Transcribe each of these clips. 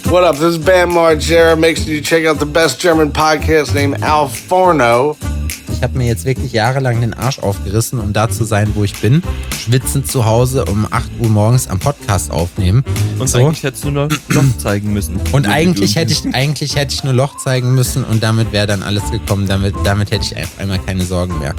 What up? This is Bam Margera. Make sure you check out the best German podcast named Al Forno. Ich habe mir jetzt wirklich jahrelang den Arsch aufgerissen, um da zu sein, wo ich bin. Schwitzend zu Hause um 8 Uhr morgens am Podcast aufnehmen. Und so. Eigentlich hättest du nur Loch zeigen müssen. Und eigentlich hätte ich nur Loch zeigen müssen und damit wäre dann alles gekommen. Damit hätte ich auf einmal keine Sorgen mehr.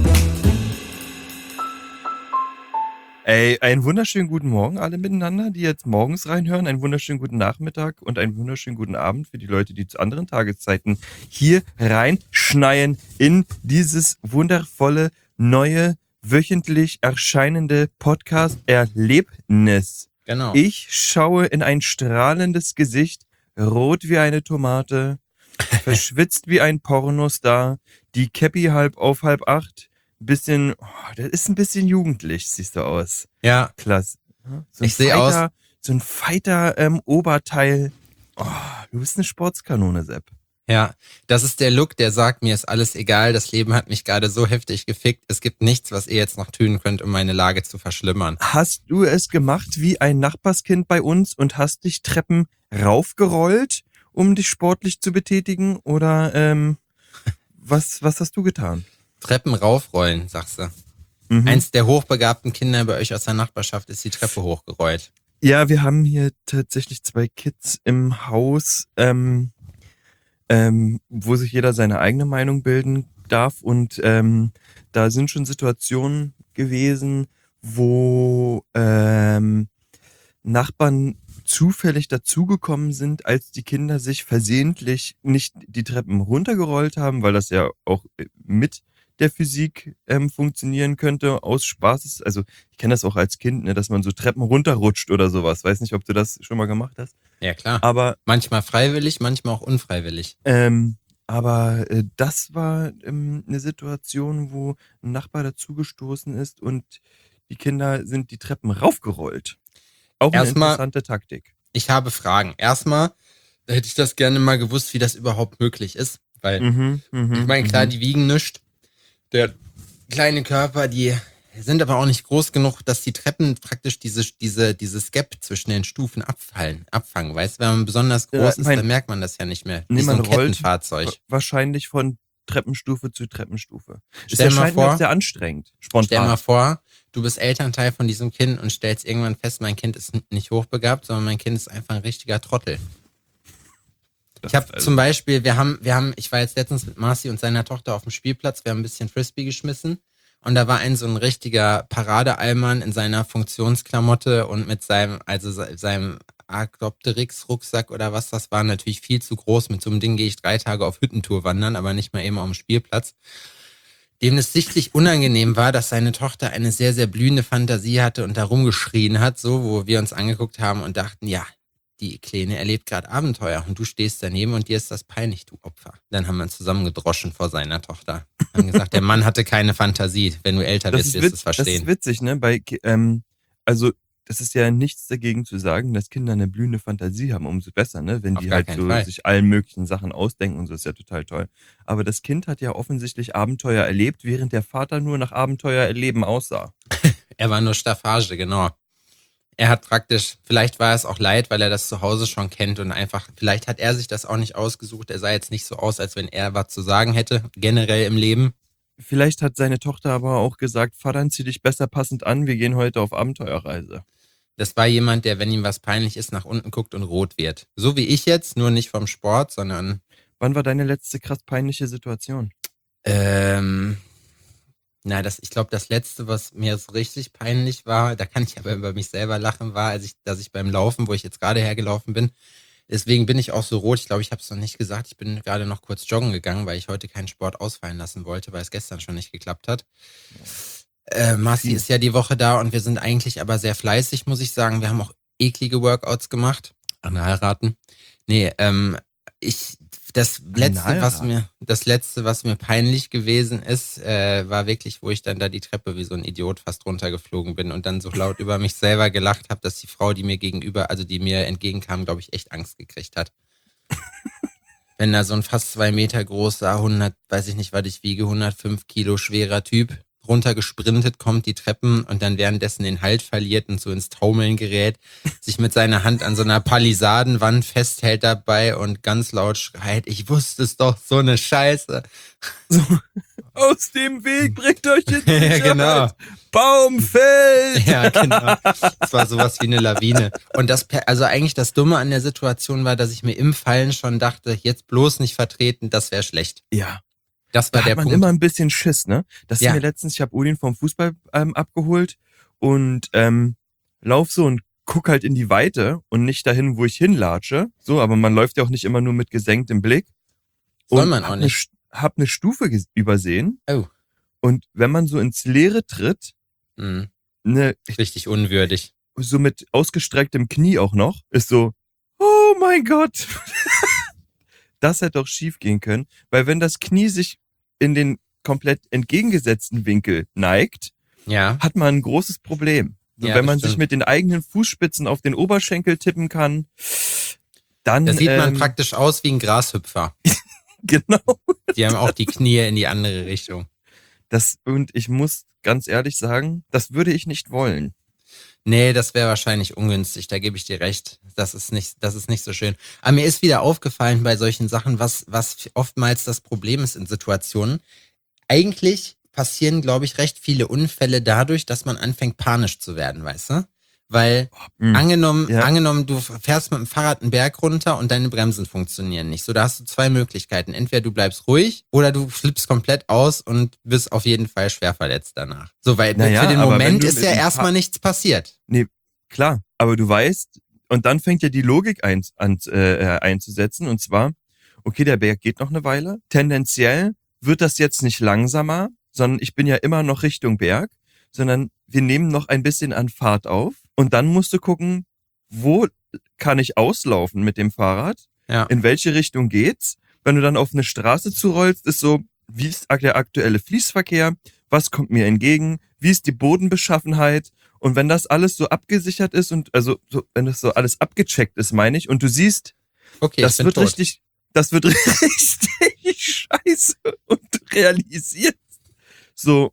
Ey, einen wunderschönen guten Morgen alle miteinander, die jetzt morgens reinhören. Einen wunderschönen guten Nachmittag und einen wunderschönen guten Abend für die Leute, die zu anderen Tageszeiten hier reinschneien in dieses wundervolle, neue, wöchentlich erscheinende Podcast-Erlebnis. Genau. Ich schaue in ein strahlendes Gesicht, rot wie eine Tomate, verschwitzt wie ein Pornostar, die Käppi halb auf halb acht. Bisschen, das ist ein bisschen jugendlich, siehst du aus. Ja. Klasse. So ich sehe aus. So ein Fighter Oberteil. Oh, du bist eine Sportskanone, Sepp. Ja, das ist der Look, der sagt, mir ist alles egal, das Leben hat mich gerade so heftig gefickt, es gibt nichts, was ihr jetzt noch tun könnt, um meine Lage zu verschlimmern. Hast du es gemacht wie ein Nachbarskind bei uns und hast dich Treppen raufgerollt, um dich sportlich zu betätigen? Oder was hast du getan? Treppen raufrollen, sagst du. Mhm. Eins der hochbegabten Kinder bei euch aus der Nachbarschaft ist die Treppe hochgerollt. Ja, wir haben hier tatsächlich 2 Kids im Haus, wo sich jeder seine eigene Meinung bilden darf. Und da sind schon Situationen gewesen, wo Nachbarn zufällig dazugekommen sind, als die Kinder sich versehentlich nicht die Treppen runtergerollt haben, weil das ja auch mit der Physik funktionieren könnte, aus Spaß. Also ich kenne das auch als Kind, ne, dass man so Treppen runterrutscht oder sowas. Weiß nicht, ob du das schon mal gemacht hast. Ja, klar. Aber manchmal freiwillig, manchmal auch unfreiwillig. Aber das war eine Situation, wo ein Nachbar dazugestoßen ist und die Kinder sind die Treppen raufgerollt. Auch eine interessante Taktik. Ich habe Fragen. Erstmal hätte ich das gerne mal gewusst, wie das überhaupt möglich ist. Weil, ich meine, klar, die wiegen nichts. Der kleine Körper, die sind aber auch nicht groß genug, dass die Treppen praktisch dieses Gap zwischen den Stufen abfangen. Weißt du, wenn man besonders groß ist, dann merkt man das ja nicht mehr. Wie so ein Kettenfahrzeug. Wahrscheinlich von Treppenstufe zu Treppenstufe. Stell dir mal vor, sehr anstrengend, spontan. Stell dir mal vor, du bist Elternteil von diesem Kind und stellst irgendwann fest, mein Kind ist nicht hochbegabt, sondern mein Kind ist einfach ein richtiger Trottel. Ich habe zum Beispiel, ich war jetzt letztens mit Marci und seiner Tochter auf dem Spielplatz, wir haben ein bisschen Frisbee geschmissen und da war so ein richtiger Paradeallmann in seiner Funktionsklamotte und mit seinem Arcopteryx-Rucksack oder was das war, natürlich viel zu groß. Mit so einem Ding gehe ich 3 Tage auf Hüttentour wandern, aber nicht mal eben auf dem Spielplatz. Dem es sichtlich unangenehm war, dass seine Tochter eine sehr, sehr blühende Fantasie hatte und da rumgeschrien hat, so, wo wir uns angeguckt haben und dachten, ja, die Kleine erlebt gerade Abenteuer und du stehst daneben und dir ist das peinlich, du Opfer. Dann haben wir uns zusammengedroschen vor seiner Tochter. Haben gesagt, der Mann hatte keine Fantasie. Wenn du älter bist, wirst du es verstehen. Das ist witzig, ne? Also, das ist ja nichts dagegen zu sagen, dass Kinder eine blühende Fantasie haben, umso besser, ne? Wenn die halt so sich allen möglichen Sachen ausdenken und so, ist ja total toll. Aber das Kind hat ja offensichtlich Abenteuer erlebt, während der Vater nur nach Abenteuer erleben aussah. Er war nur Staffage, genau. Er hat praktisch, vielleicht war es auch leid, weil er das zu Hause schon kennt und einfach, vielleicht hat er sich das auch nicht ausgesucht. Er sah jetzt nicht so aus, als wenn er was zu sagen hätte, generell im Leben. Vielleicht hat seine Tochter aber auch gesagt, Vater, zieh dich besser passend an, wir gehen heute auf Abenteuerreise. Das war jemand, der, wenn ihm was peinlich ist, nach unten guckt und rot wird. So wie ich jetzt, nur nicht vom Sport, sondern... Wann war deine letzte krass peinliche Situation? Ich glaube, das Letzte, was mir so richtig peinlich war, da kann ich aber über mich selber lachen, war, dass ich beim Laufen, wo ich jetzt gerade hergelaufen bin, deswegen bin ich auch so rot, ich glaube, ich habe es noch nicht gesagt, ich bin gerade noch kurz joggen gegangen, weil ich heute keinen Sport ausfallen lassen wollte, weil es gestern schon nicht geklappt hat. Marci ist ja die Woche da und wir sind eigentlich aber sehr fleißig, muss ich sagen. Wir haben auch eklige Workouts gemacht. Analraten. Das letzte, was mir peinlich gewesen ist, war wirklich, wo ich dann da die Treppe wie so ein Idiot fast runtergeflogen bin und dann so laut über mich selber gelacht habe, dass die Frau, die mir entgegenkam, glaube ich, echt Angst gekriegt hat. Wenn da so ein fast 2 Meter großer, 100, weiß ich nicht, was ich wiege, 105 Kilo schwerer Typ runtergesprintet kommt, die Treppen, und dann währenddessen den Halt verliert und so ins Taumeln gerät, sich mit seiner Hand an so einer Palisadenwand festhält dabei und ganz laut schreit, ich wusste es doch, so eine Scheiße. So, aus dem Weg, bringt euch in die Ja, genau. Baum fällt! Ja, genau. Das war sowas wie eine Lawine. Und also eigentlich das Dumme an der Situation war, dass ich mir im Fallen schon dachte, jetzt bloß nicht vertreten, das wäre schlecht. Ja. Das war Da der hat man Punkt. immer ein bisschen Schiss, ne? Das ist Ja. mir letztens, ich habe Odin vom Fußball abgeholt und lauf so und guck halt in die Weite und nicht dahin, wo ich hinlatsche. So, aber man läuft ja auch nicht immer nur mit gesenktem Blick. Soll Und man auch nicht. Hab eine Stufe übersehen. Oh. Und wenn man so ins Leere tritt, Mhm. ne, Richtig unwürdig. so mit ausgestrecktem Knie auch noch, ist so, oh mein Gott. Das hätte doch schief gehen können, weil wenn das Knie sich in den komplett entgegengesetzten Winkel neigt, Ja. hat man ein großes Problem. So, Ja, wenn das man sich stimmt. mit den eigenen Fußspitzen auf den Oberschenkel tippen kann, dann Da sieht man praktisch aus wie ein Grashüpfer. genau. Die haben auch die Knie in die andere Richtung. Und ich muss ganz ehrlich sagen, das würde ich nicht wollen. Nee, das wäre wahrscheinlich ungünstig, da gebe ich dir recht. Das ist nicht so schön. Aber mir ist wieder aufgefallen bei solchen Sachen, was oftmals das Problem ist in Situationen. Eigentlich passieren, glaube ich, recht viele Unfälle dadurch, dass man anfängt panisch zu werden, weißt du? Weil Hm. angenommen, du fährst mit dem Fahrrad einen Berg runter und deine Bremsen funktionieren nicht. So, da hast du zwei Möglichkeiten. Entweder du bleibst ruhig oder du flippst komplett aus und wirst auf jeden Fall schwer verletzt danach. So, weil Naja, für den aber wenn Moment du ist mit ja dem erstmal nichts passiert. Nee, klar, aber du weißt, und dann fängt ja die Logik einzusetzen, und zwar, okay, der Berg geht noch eine Weile, tendenziell wird das jetzt nicht langsamer, sondern ich bin ja immer noch Richtung Berg, sondern wir nehmen noch ein bisschen an Fahrt auf, und dann musst du gucken, wo kann ich auslaufen mit dem Fahrrad, Ja. in welche Richtung geht's. Wenn du dann auf eine Straße zurollst, ist so, wie ist der aktuelle Fließverkehr, was kommt mir entgegen, wie ist die Bodenbeschaffenheit, und wenn das alles so abgesichert ist und also so, wenn das so alles abgecheckt ist, meine ich, und du siehst, Okay, das ich bin wird tot. das wird richtig scheiße, und du realisierst so,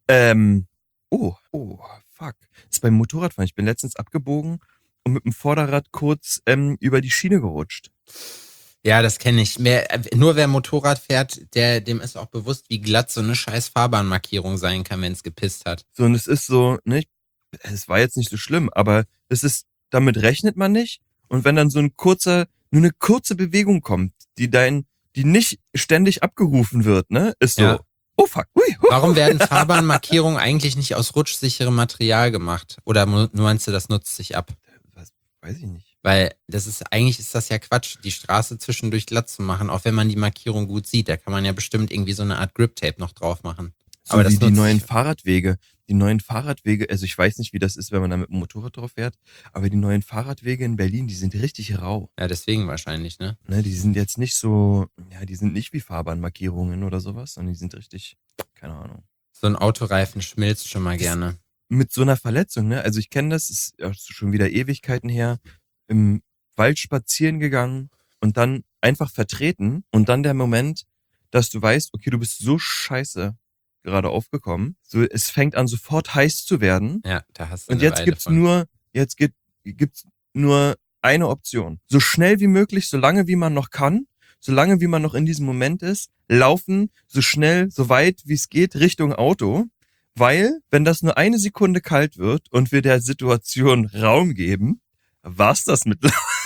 oh, fuck. Das ist beim Motorradfahren. Ich bin letztens abgebogen und mit dem Vorderrad kurz über die Schiene gerutscht. Ja, das kenne ich. Nur wer Motorrad fährt, dem ist auch bewusst, wie glatt so eine scheiß Fahrbahnmarkierung sein kann, wenn es gepisst hat. So, und es ist so, ne, es war jetzt nicht so schlimm, aber damit rechnet man nicht. Und wenn dann so nur eine kurze Bewegung kommt, die nicht ständig abgerufen wird, ne, ist so, Ja. oh fuck, hui, Warum werden Fahrbahnmarkierungen eigentlich nicht aus rutschsicherem Material gemacht? Oder meinst du, das nutzt sich ab? Was, weiß ich nicht. Weil eigentlich ist das ja Quatsch, die Straße zwischendurch glatt zu machen, auch wenn man die Markierung gut sieht. Da kann man ja bestimmt irgendwie so eine Art Grip-Tape noch drauf machen. So Aber das wie die nutzt neuen sich- Fahrradwege. Die neuen Fahrradwege, also ich weiß nicht, wie das ist, wenn man da mit dem Motorrad drauf fährt, aber die neuen Fahrradwege in Berlin, die sind richtig rau. Ja, deswegen wahrscheinlich, ne? Ne, die sind jetzt nicht so, ja, die sind nicht wie Fahrbahnmarkierungen oder sowas, sondern die sind richtig, keine Ahnung. So ein Autoreifen schmilzt schon mal gerne. Mit so einer Verletzung, ne? Also ich kenne das, ist ja schon wieder Ewigkeiten her, im Wald spazieren gegangen und dann einfach vertreten, und dann der Moment, dass du weißt, okay, du bist so scheiße gerade aufgekommen. So, es fängt an, sofort heiß zu werden. Ja, da hast du Und eine jetzt Weile gibt's von. gibt's nur eine Option. So schnell wie möglich, solange wie man noch kann, solange wie man noch in diesem Moment ist, laufen, so schnell, so weit wie es geht, Richtung Auto. Weil, wenn das nur eine Sekunde kalt wird und wir der Situation Raum geben, war's das mit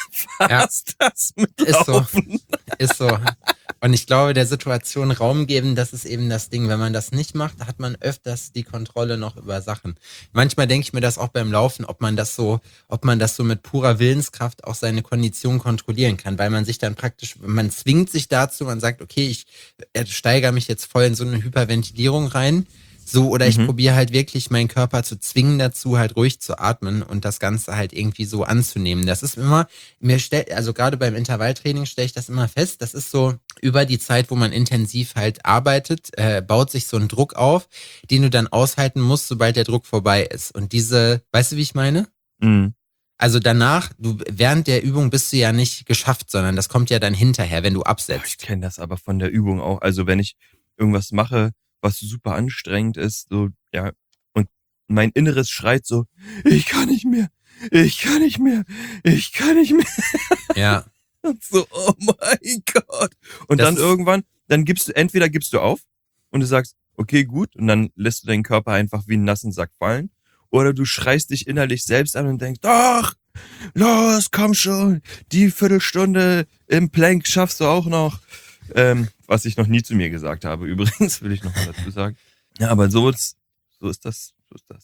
Ist so. Laufen. Ist so. Und ich glaube, der Situation Raum geben, das ist eben das Ding. Wenn man das nicht macht, hat man öfters die Kontrolle noch über Sachen. Manchmal denke ich mir das auch beim Laufen, ob man das so mit purer Willenskraft auch seine Kondition kontrollieren kann, weil man sich dann praktisch, man zwingt sich dazu, man sagt, okay, ich steigere mich jetzt voll in so eine Hyperventilierung rein. So, oder ich probiere halt wirklich meinen Körper zu zwingen dazu, halt ruhig zu atmen und das Ganze halt irgendwie so anzunehmen. Das ist immer, also gerade beim Intervalltraining stelle ich das immer fest, das ist so über die Zeit, wo man intensiv halt arbeitet, baut sich so ein Druck auf, den du dann aushalten musst, sobald der Druck vorbei ist. Und weißt du, wie ich meine? Mhm. Also danach, während der Übung bist du ja nicht geschafft, sondern das kommt ja dann hinterher, wenn du Ich absetzt. kenne das aber von der Übung auch. Also wenn ich irgendwas mache, was super anstrengend ist, so, ja. Und mein Inneres schreit so, ich kann nicht mehr, ich kann nicht mehr, ich kann nicht mehr. Ja. Und so, oh mein Gott. Und Das dann ist- irgendwann, dann entweder gibst du auf und du sagst, okay, gut, und dann lässt du deinen Körper einfach wie einen nassen Sack fallen. Oder du schreist dich innerlich selbst an und denkst, doch, los, komm schon, die Viertelstunde im Plank schaffst du auch noch. Was ich noch nie zu mir gesagt habe, übrigens, will ich noch mal dazu sagen. Ja, aber so ist das.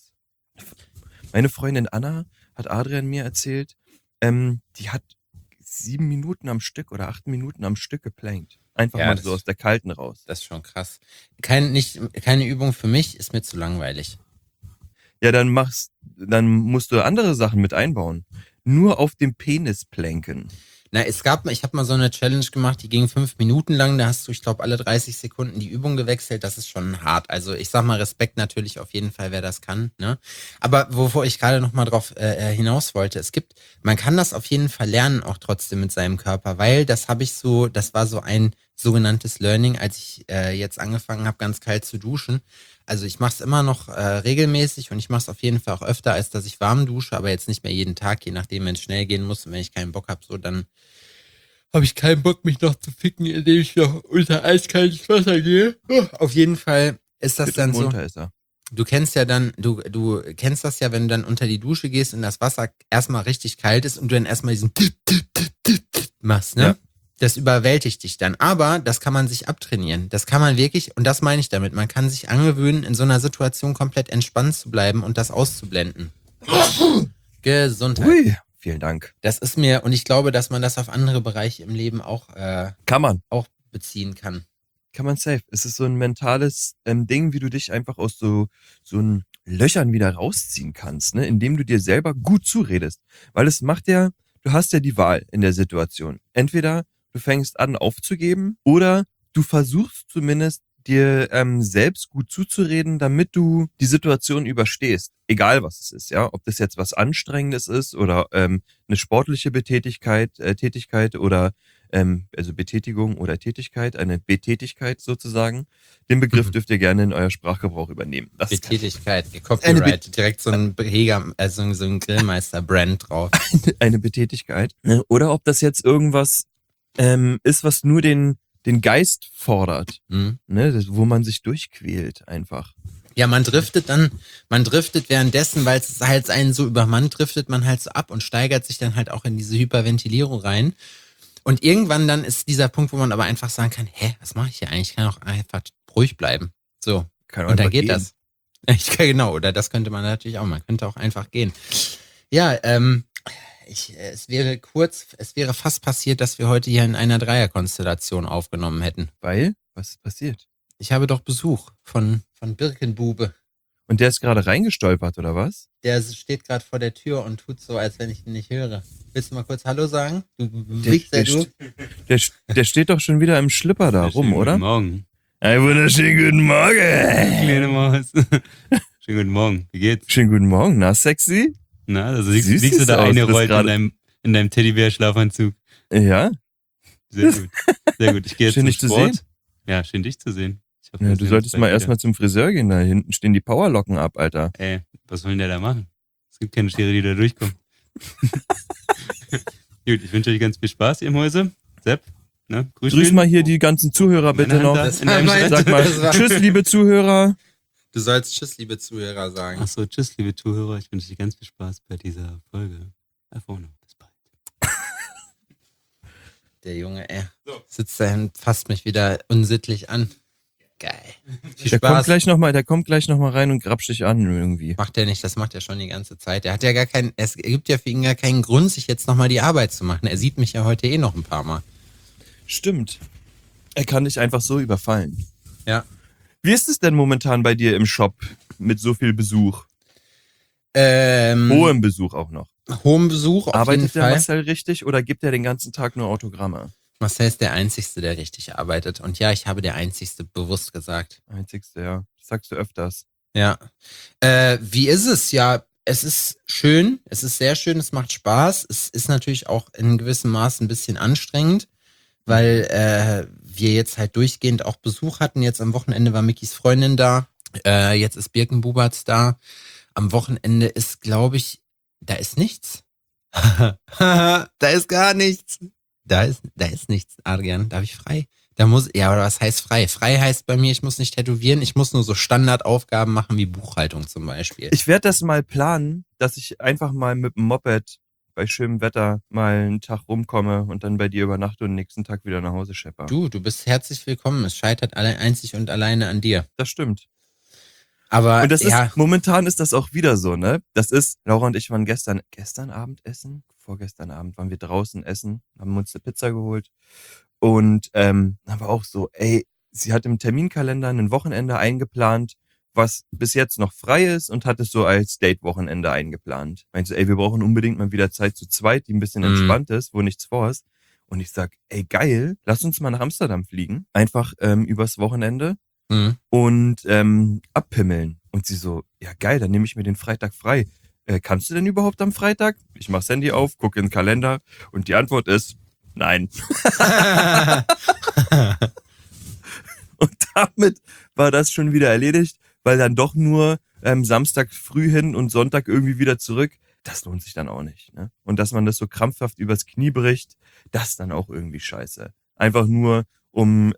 Meine Freundin Anna hat Adrian mir erzählt, die hat 7 Minuten am Stück oder 8 Minuten am Stück geplankt. Einfach Ja, mal das- so aus der Kalten raus. Das ist schon krass. Keine Übung für mich, ist mir zu langweilig. Ja, dann musst du andere Sachen mit einbauen. Nur auf dem Penis planken. Na, ich habe mal so eine Challenge gemacht, die ging 5 Minuten lang, da hast du, ich glaube, alle 30 Sekunden die Übung gewechselt, das ist schon hart. Also ich sag mal Respekt natürlich auf jeden Fall, wer das kann, ne? Aber wovor ich gerade noch mal drauf hinaus wollte, man kann das auf jeden Fall lernen, auch trotzdem mit seinem Körper, weil das war so ein sogenanntes Learning, als ich jetzt angefangen habe, ganz kalt zu duschen. Also ich mache es immer noch regelmäßig und ich mache es auf jeden Fall auch öfter, als dass ich warm dusche, aber jetzt nicht mehr jeden Tag, je nachdem, wenn es schnell gehen muss und wenn ich keinen Bock habe, so dann habe ich keinen Bock, mich noch zu ficken, indem ich noch unter eiskaltes Wasser gehe. Auf jeden Fall ist das dann so. Munter ist er. Du kennst ja dann, du kennst das ja, wenn du dann unter die Dusche gehst und das Wasser erstmal richtig kalt ist und du dann erstmal diesen machst, ne? Ja. Das überwältigt dich dann. Aber das kann man sich abtrainieren. Das kann man wirklich, und das meine ich damit, man kann sich angewöhnen, in so einer Situation komplett entspannt zu bleiben und das auszublenden. Gesundheit. Ui, vielen Dank. Das ist mir, und ich glaube, dass man das auf andere Bereiche im Leben auch Kann man. beziehen kann. Kann man safe. Es ist so ein mentales Ding, wie du dich einfach aus so ein Löchern wieder rausziehen kannst, ne? Indem du dir selber gut zuredest. Weil es macht ja, du hast ja die Wahl in der Situation. Entweder du fängst an aufzugeben oder du versuchst zumindest dir selbst gut zuzureden, damit du die Situation überstehst. Egal was es ist, ja. Ob das jetzt was Anstrengendes ist oder eine sportliche Tätigkeit oder also Betätigung oder Tätigkeit, eine Betätigkeit sozusagen. Den Begriff dürft ihr gerne in euer Sprachgebrauch übernehmen. Das ist Betätigkeit, gecopyright, direkt so ein Beheger, also so ein Grillmeister-Brand drauf. eine Betätigkeit. Ne? Oder ob das jetzt irgendwas ist, was nur den Geist fordert, Mhm. ne? Wo man sich durchquält einfach. Ja, man driftet währenddessen, weil es halt einen so übermannt, driftet man halt so ab und steigert sich dann halt auch in diese Hyperventilierung rein. Und irgendwann dann ist dieser Punkt, wo man aber einfach sagen kann, was mache ich hier eigentlich? Ich kann auch einfach ruhig bleiben. So. Kann Und dann einfach geht gehen. das. Genau, oder das könnte man natürlich auch. Man könnte auch einfach gehen. Ja, es wäre fast passiert, dass wir heute hier in einer Dreierkonstellation aufgenommen hätten. Weil? Was ist passiert? Ich habe doch Besuch von Birkenbube. Und der ist gerade reingestolpert, oder was? Der steht gerade vor der Tür und tut so, als wenn ich ihn nicht höre. Willst du mal kurz Hallo sagen? Du Der, Wichser, du. der steht doch schon wieder im Schlipper da rum, oder? Guten Morgen. Einen wunderschönen guten Morgen. Kleine Maus. Schönen guten Morgen. Wie geht's? Schönen guten Morgen. Na, sexy? Na, also Süß liegst du siehst da du aus, eine du bist rollt gerade- in deinem Teddybär-Schlafanzug. Ja. Sehr gut. Sehr gut. Ich gehe jetzt Schön, zum dich zu Sport. sehen. Ja, schön dich zu sehen. Ich hoffe, Ja, wir du sehen uns solltest bald mal wieder. erstmal zum Friseur gehen. Da hinten stehen die Powerlocken ab, Alter. Ey, was wollen der da machen? Es gibt keine Schere, die da durchkommen. Gut, ich wünsche euch ganz viel Spaß, ihr Mäuse. Sepp, ne? Grüß mal hier die ganzen Zuhörer bitte Meine noch. Hand da. Das in deinem war mein- Sag mal, das war- tschüss, liebe Zuhörer. Du sollst Tschüss, liebe Zuhörer sagen. Achso, tschüss, liebe Zuhörer. Ich wünsche euch ganz viel Spaß bei dieser Folge. Da vorne. Bis bald. Der Junge, sitzt da und fasst mich wieder unsittlich an. Geil. Viel Der kommt Spaß. gleich noch mal rein und grapscht dich an irgendwie. Macht er nicht, das macht er schon die ganze Zeit. Er hat ja es gibt ja für ihn gar keinen Grund, sich jetzt nochmal die Arbeit zu machen. Er sieht mich ja heute noch ein paar Mal. Stimmt. Er kann dich einfach so überfallen. Ja. Wie ist es denn momentan bei dir im Shop mit so viel Besuch? Hohem Hohem Besuch auch noch. Besuch auf jeden Arbeitet der Fall. Marcel richtig oder gibt er den ganzen Tag nur Autogramme? Marcel ist der Einzige, der richtig arbeitet. Und ja, ich habe der Einzige bewusst gesagt. Einzigste, ja. Das sagst du öfters. Ja. Wie ist es? Ja, es ist schön. Es ist sehr schön. Es macht Spaß. Es ist natürlich auch in gewissem Maße ein bisschen anstrengend, weil wir jetzt halt durchgehend auch Besuch hatten. Jetzt am Wochenende war Mickys Freundin da. Jetzt ist Birkenbuberts da. Am Wochenende ist, glaube ich, da ist nichts. Da ist gar nichts. Da ist nichts, Adrian. Da habe ich frei. Ja, aber was heißt frei? Frei heißt bei mir, ich muss nicht tätowieren, ich muss nur so Standardaufgaben machen wie Buchhaltung zum Beispiel. Ich werde das mal planen, dass ich einfach mal mit dem Moped bei schönem Wetter mal einen Tag rumkomme und dann bei dir übernachte und nächsten Tag wieder nach Hause schepper. Du bist herzlich willkommen. Es scheitert einzig und alleine an dir. Das stimmt. Aber Und das ja, ist, momentan ist das auch wieder so, ne? Das ist, Laura und ich waren gestern Abend essen? Vorgestern Abend waren wir draußen essen, haben uns eine Pizza geholt und haben wir auch so, sie hat im Terminkalender ein Wochenende eingeplant, was bis jetzt noch frei ist und hat es so als Date-Wochenende eingeplant. Meint so, wir brauchen unbedingt mal wieder Zeit zu zweit, die ein bisschen entspannt ist, wo nichts vor ist. Und ich sag, geil, lass uns mal nach Amsterdam fliegen. Einfach übers Wochenende und abpimmeln. Und sie so, ja geil, dann nehme ich mir den Freitag frei. Kannst du denn überhaupt am Freitag? Ich mach's Handy auf, gucke in den Kalender und die Antwort ist, nein. Und damit war das schon wieder erledigt, weil dann doch nur Samstag früh hin und Sonntag irgendwie wieder zurück. Das lohnt sich dann auch nicht. Ne? Und dass man das so krampfhaft übers Knie bricht, das ist dann auch irgendwie scheiße. Einfach nur, um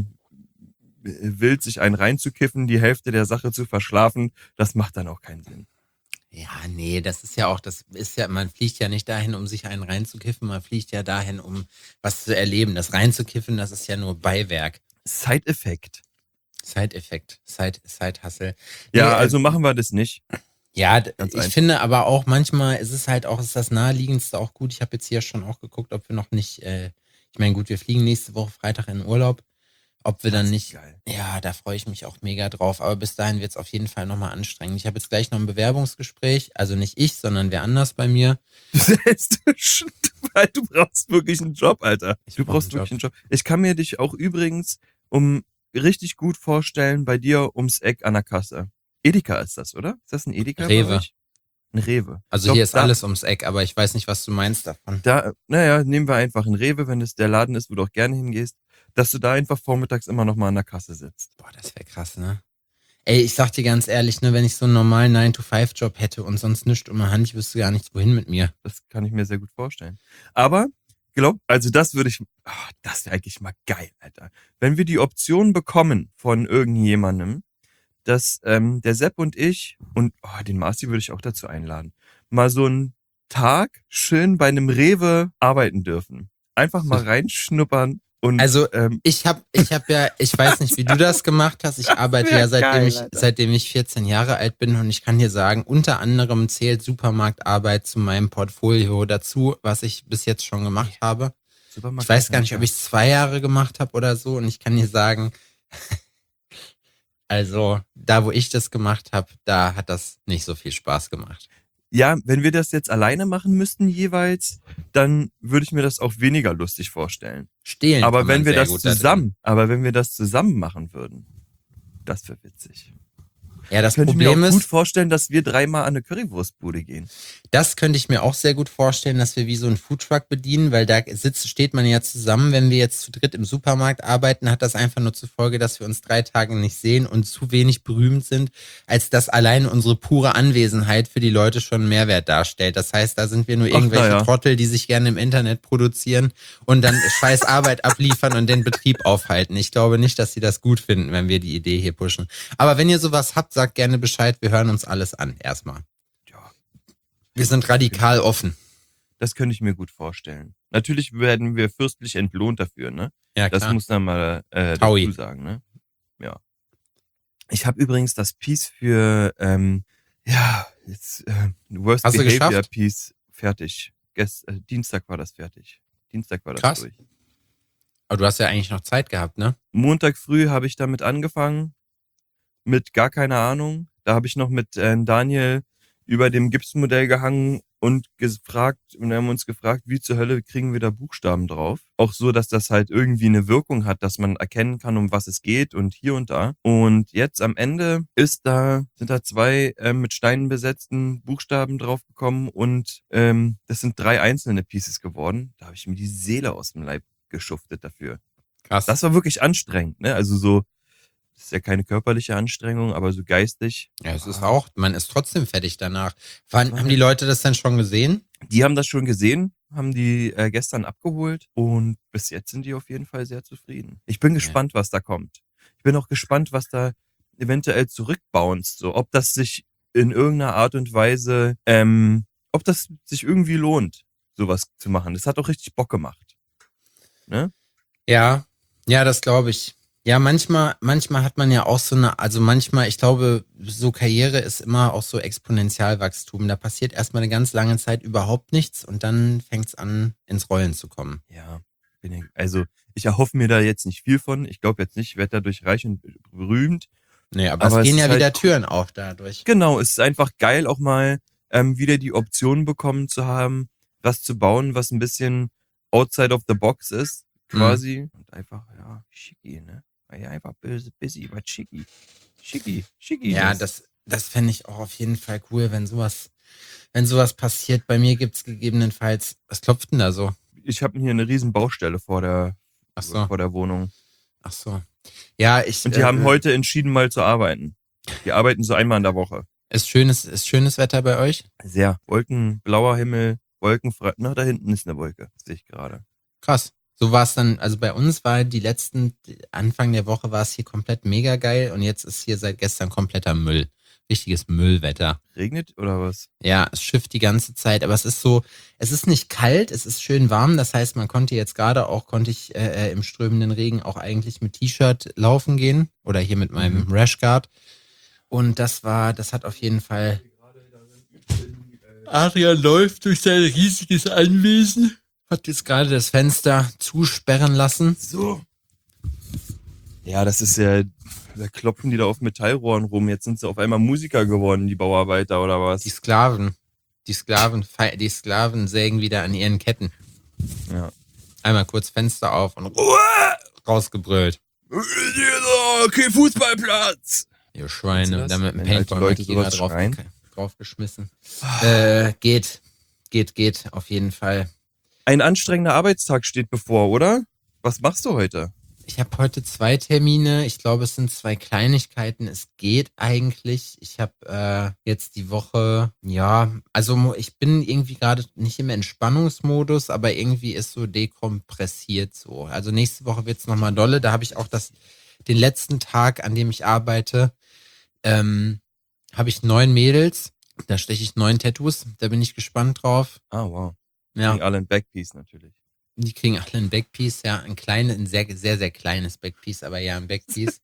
wild sich einen reinzukiffen, die Hälfte der Sache zu verschlafen, das macht dann auch keinen Sinn. Ja, nee, das ist ja, man fliegt ja nicht dahin, um sich einen reinzukiffen, man fliegt ja dahin, um was zu erleben. Das reinzukiffen, das ist ja nur Beiwerk. Side-Effekt. Side-Hustle. Ja, also machen wir das nicht. Ja, Ganz ich einfach. finde aber auch manchmal ist es halt auch, ist das Naheliegendste auch gut. Ich habe jetzt hier schon auch geguckt, ob wir noch nicht, ich meine gut, wir fliegen nächste Woche Freitag in den Urlaub. Ob wir Das dann ist nicht, geil. ja, da freue ich mich auch mega drauf. Aber bis dahin wird es auf jeden Fall nochmal anstrengend. Ich habe jetzt gleich noch ein Bewerbungsgespräch. Also nicht ich, sondern wer anders bei mir. Weil du brauchst wirklich einen Job, Alter. Du brauch brauchst einen wirklich einen Job. Ich kann mir dich auch übrigens richtig gut vorstellen bei dir ums Eck an der Kasse. Edeka ist das, oder? Ist das ein Edeka Rewe. bei euch? Ein Rewe. Also Ich glaub, hier ist alles ums Eck, aber ich weiß nicht, was du meinst davon. Naja, nehmen wir einfach einen Rewe, wenn es der Laden ist, wo du auch gerne hingehst, dass du da einfach vormittags immer noch mal an der Kasse sitzt. Boah, das wäre krass, ne? Ey, ich sag dir ganz ehrlich, ne, wenn ich so einen normalen 9-to-5-Job hätte und sonst nichts um die Hand, ich wüsste gar nicht, wohin mit mir. Das kann ich mir sehr gut vorstellen. Aber, also das würde ich, das wäre eigentlich mal geil, Alter. Wenn wir die Option bekommen von irgendjemandem, dass der Sepp und ich und den Marci würde ich auch dazu einladen, mal so einen Tag schön bei einem Rewe arbeiten dürfen. Einfach mal reinschnuppern und Also ich hab ja, ich weiß nicht, wie du das gemacht hast. Ich arbeite ja seitdem ich 14 Jahre alt bin und ich kann dir sagen, unter anderem zählt Supermarktarbeit zu meinem Portfolio dazu, was ich bis jetzt schon gemacht habe. Ich weiß gar nicht, ob ich 2 Jahre gemacht habe oder so und ich kann dir sagen, also da, wo ich das gemacht habe, da hat das nicht so viel Spaß gemacht. Ja, wenn wir das jetzt alleine machen müssten jeweils, dann würde ich mir das auch weniger lustig vorstellen. Stehlen. Aber kann man wenn wir sehr das gut da drin. zusammen machen würden, das wäre witzig. Ja, das Könnte ich mir Problem auch gut ist, vorstellen, dass wir 3-mal an eine Currywurstbude gehen. das könnte ich mir auch sehr gut vorstellen, dass wir wie so einen Foodtruck bedienen, weil da steht man ja zusammen. Wenn wir jetzt zu dritt im Supermarkt arbeiten, hat das einfach nur zur Folge, dass wir uns 3 Tage nicht sehen und zu wenig berühmt sind, als dass alleine unsere pure Anwesenheit für die Leute schon einen Mehrwert darstellt. Das heißt, da sind wir nur irgendwelche Trottel, die sich gerne im Internet produzieren und dann scheiß Arbeit abliefern und den Betrieb aufhalten. Ich glaube nicht, dass sie das gut finden, wenn wir die Idee hier pushen. Aber wenn ihr sowas habt, sagt gerne Bescheid. Wir hören uns alles an, erstmal. Ja, Wir sind radikal offen. das könnte ich mir gut vorstellen. Natürlich werden wir fürstlich entlohnt dafür, ne? Ja, Das klar. muss man mal Taui. dazu sagen, ne? Ja. Ich habe übrigens das Piece für Worst Hast du Behavior geschafft? Piece fertig. Dienstag war das fertig. Dienstag war das Krass. durch. Aber du hast ja eigentlich noch Zeit gehabt, ne? Montag früh habe ich damit angefangen, mit gar keine Ahnung. Da habe ich noch mit Daniel über dem Gipsmodell gehangen und haben uns gefragt, wie zur Hölle kriegen wir da Buchstaben drauf? Auch so, dass das halt irgendwie eine Wirkung hat, dass man erkennen kann, um was es geht und hier und da. Und jetzt am Ende sind da 2 mit Steinen besetzten Buchstaben draufgekommen und das sind 3 einzelne Pieces geworden. Da habe ich mir die Seele aus dem Leib geschuftet dafür. Krass. Das war wirklich anstrengend, ne? Also so, das ist ja keine körperliche Anstrengung, aber so geistig. Ja, es ist auch, man ist trotzdem fertig danach. Haben die nett. Leute das dann schon gesehen? Die haben das schon gesehen, haben die gestern abgeholt und bis jetzt sind die auf jeden Fall sehr zufrieden. Ich bin gespannt, was da kommt. Ich bin auch gespannt, was da eventuell zurückbounced, so ob das sich in irgendeiner Art und Weise, ob das sich irgendwie lohnt, sowas zu machen. Das hat auch richtig Bock gemacht. Ne? Ja, das glaube ich. Ja, manchmal hat man ja auch so also manchmal, ich glaube, so Karriere ist immer auch so Exponentialwachstum. Da passiert erstmal eine ganz lange Zeit überhaupt nichts und dann fängt es an, ins Rollen zu kommen. Ja, also ich erhoffe mir da jetzt nicht viel von. Ich glaube jetzt nicht, ich werde dadurch reich und berühmt. Nee, aber Aber es es gehen ist ja halt wieder Türen auf dadurch. Genau, es ist einfach geil, auch mal wieder die Option bekommen zu haben, was zu bauen, was ein bisschen outside of the box ist, quasi. Und einfach, ja, schicki, ne? Ja, einfach busy, aber schicki. Schicki. Ja, das fände ich auch auf jeden Fall cool, wenn sowas passiert. Bei mir gibt's gegebenenfalls, was klopft denn da so? Ich habe hier eine riesen Baustelle vor der Wohnung. Ach so. Ja, Und die haben heute entschieden, mal zu arbeiten. Die arbeiten so einmal in der Woche. Ist schönes Wetter bei euch? Sehr. Wolken, blauer Himmel, wolkenfrei. Na, da hinten ist eine Wolke, sehe ich gerade. Krass. So war es dann, also bei uns war Anfang der Woche war es hier komplett mega geil und jetzt ist hier seit gestern kompletter Müll. Richtiges Müllwetter. Regnet oder was? Ja, es schifft die ganze Zeit, aber es ist nicht kalt, es ist schön warm, das heißt, man konnte jetzt gerade auch, im strömenden Regen auch eigentlich mit T-Shirt laufen gehen oder hier mit meinem Rashguard und das hat auf jeden Fall... Adrian läuft durch sein riesiges Anwesen. Hat jetzt gerade das Fenster zusperren lassen. So. Ja, das ist ja, da klopfen die da auf Metallrohren rum. Jetzt sind sie auf einmal Musiker geworden, die Bauarbeiter oder was? Die Sklaven sägen wieder an ihren Ketten. Ja. Einmal kurz Fenster auf und rausgebrüllt. Okay, Fußballplatz. Ihr Schweine, da mit dem Wenn alte Leute Paintball-Markierer sowas schreien? draufgeschmissen. Geht auf jeden Fall. Ein anstrengender Arbeitstag steht bevor, oder? Was machst du heute? Ich habe heute 2 Termine. Ich glaube, es sind 2 Kleinigkeiten. Es geht eigentlich. Ich habe jetzt die Woche, ja, also ich bin irgendwie gerade nicht im Entspannungsmodus, aber irgendwie ist so dekompressiert so. Also nächste Woche wird's nochmal dolle. Da habe ich auch den letzten Tag, an dem ich arbeite, habe ich 9 Mädels. Da steche ich 9 Tattoos. Da bin ich gespannt drauf. Ah, wow. Ja. Gegen alle ein Backpiece natürlich. Die kriegen alle ein Backpiece, ja, ein sehr, sehr, sehr kleines Backpiece, aber ja, ein Backpiece.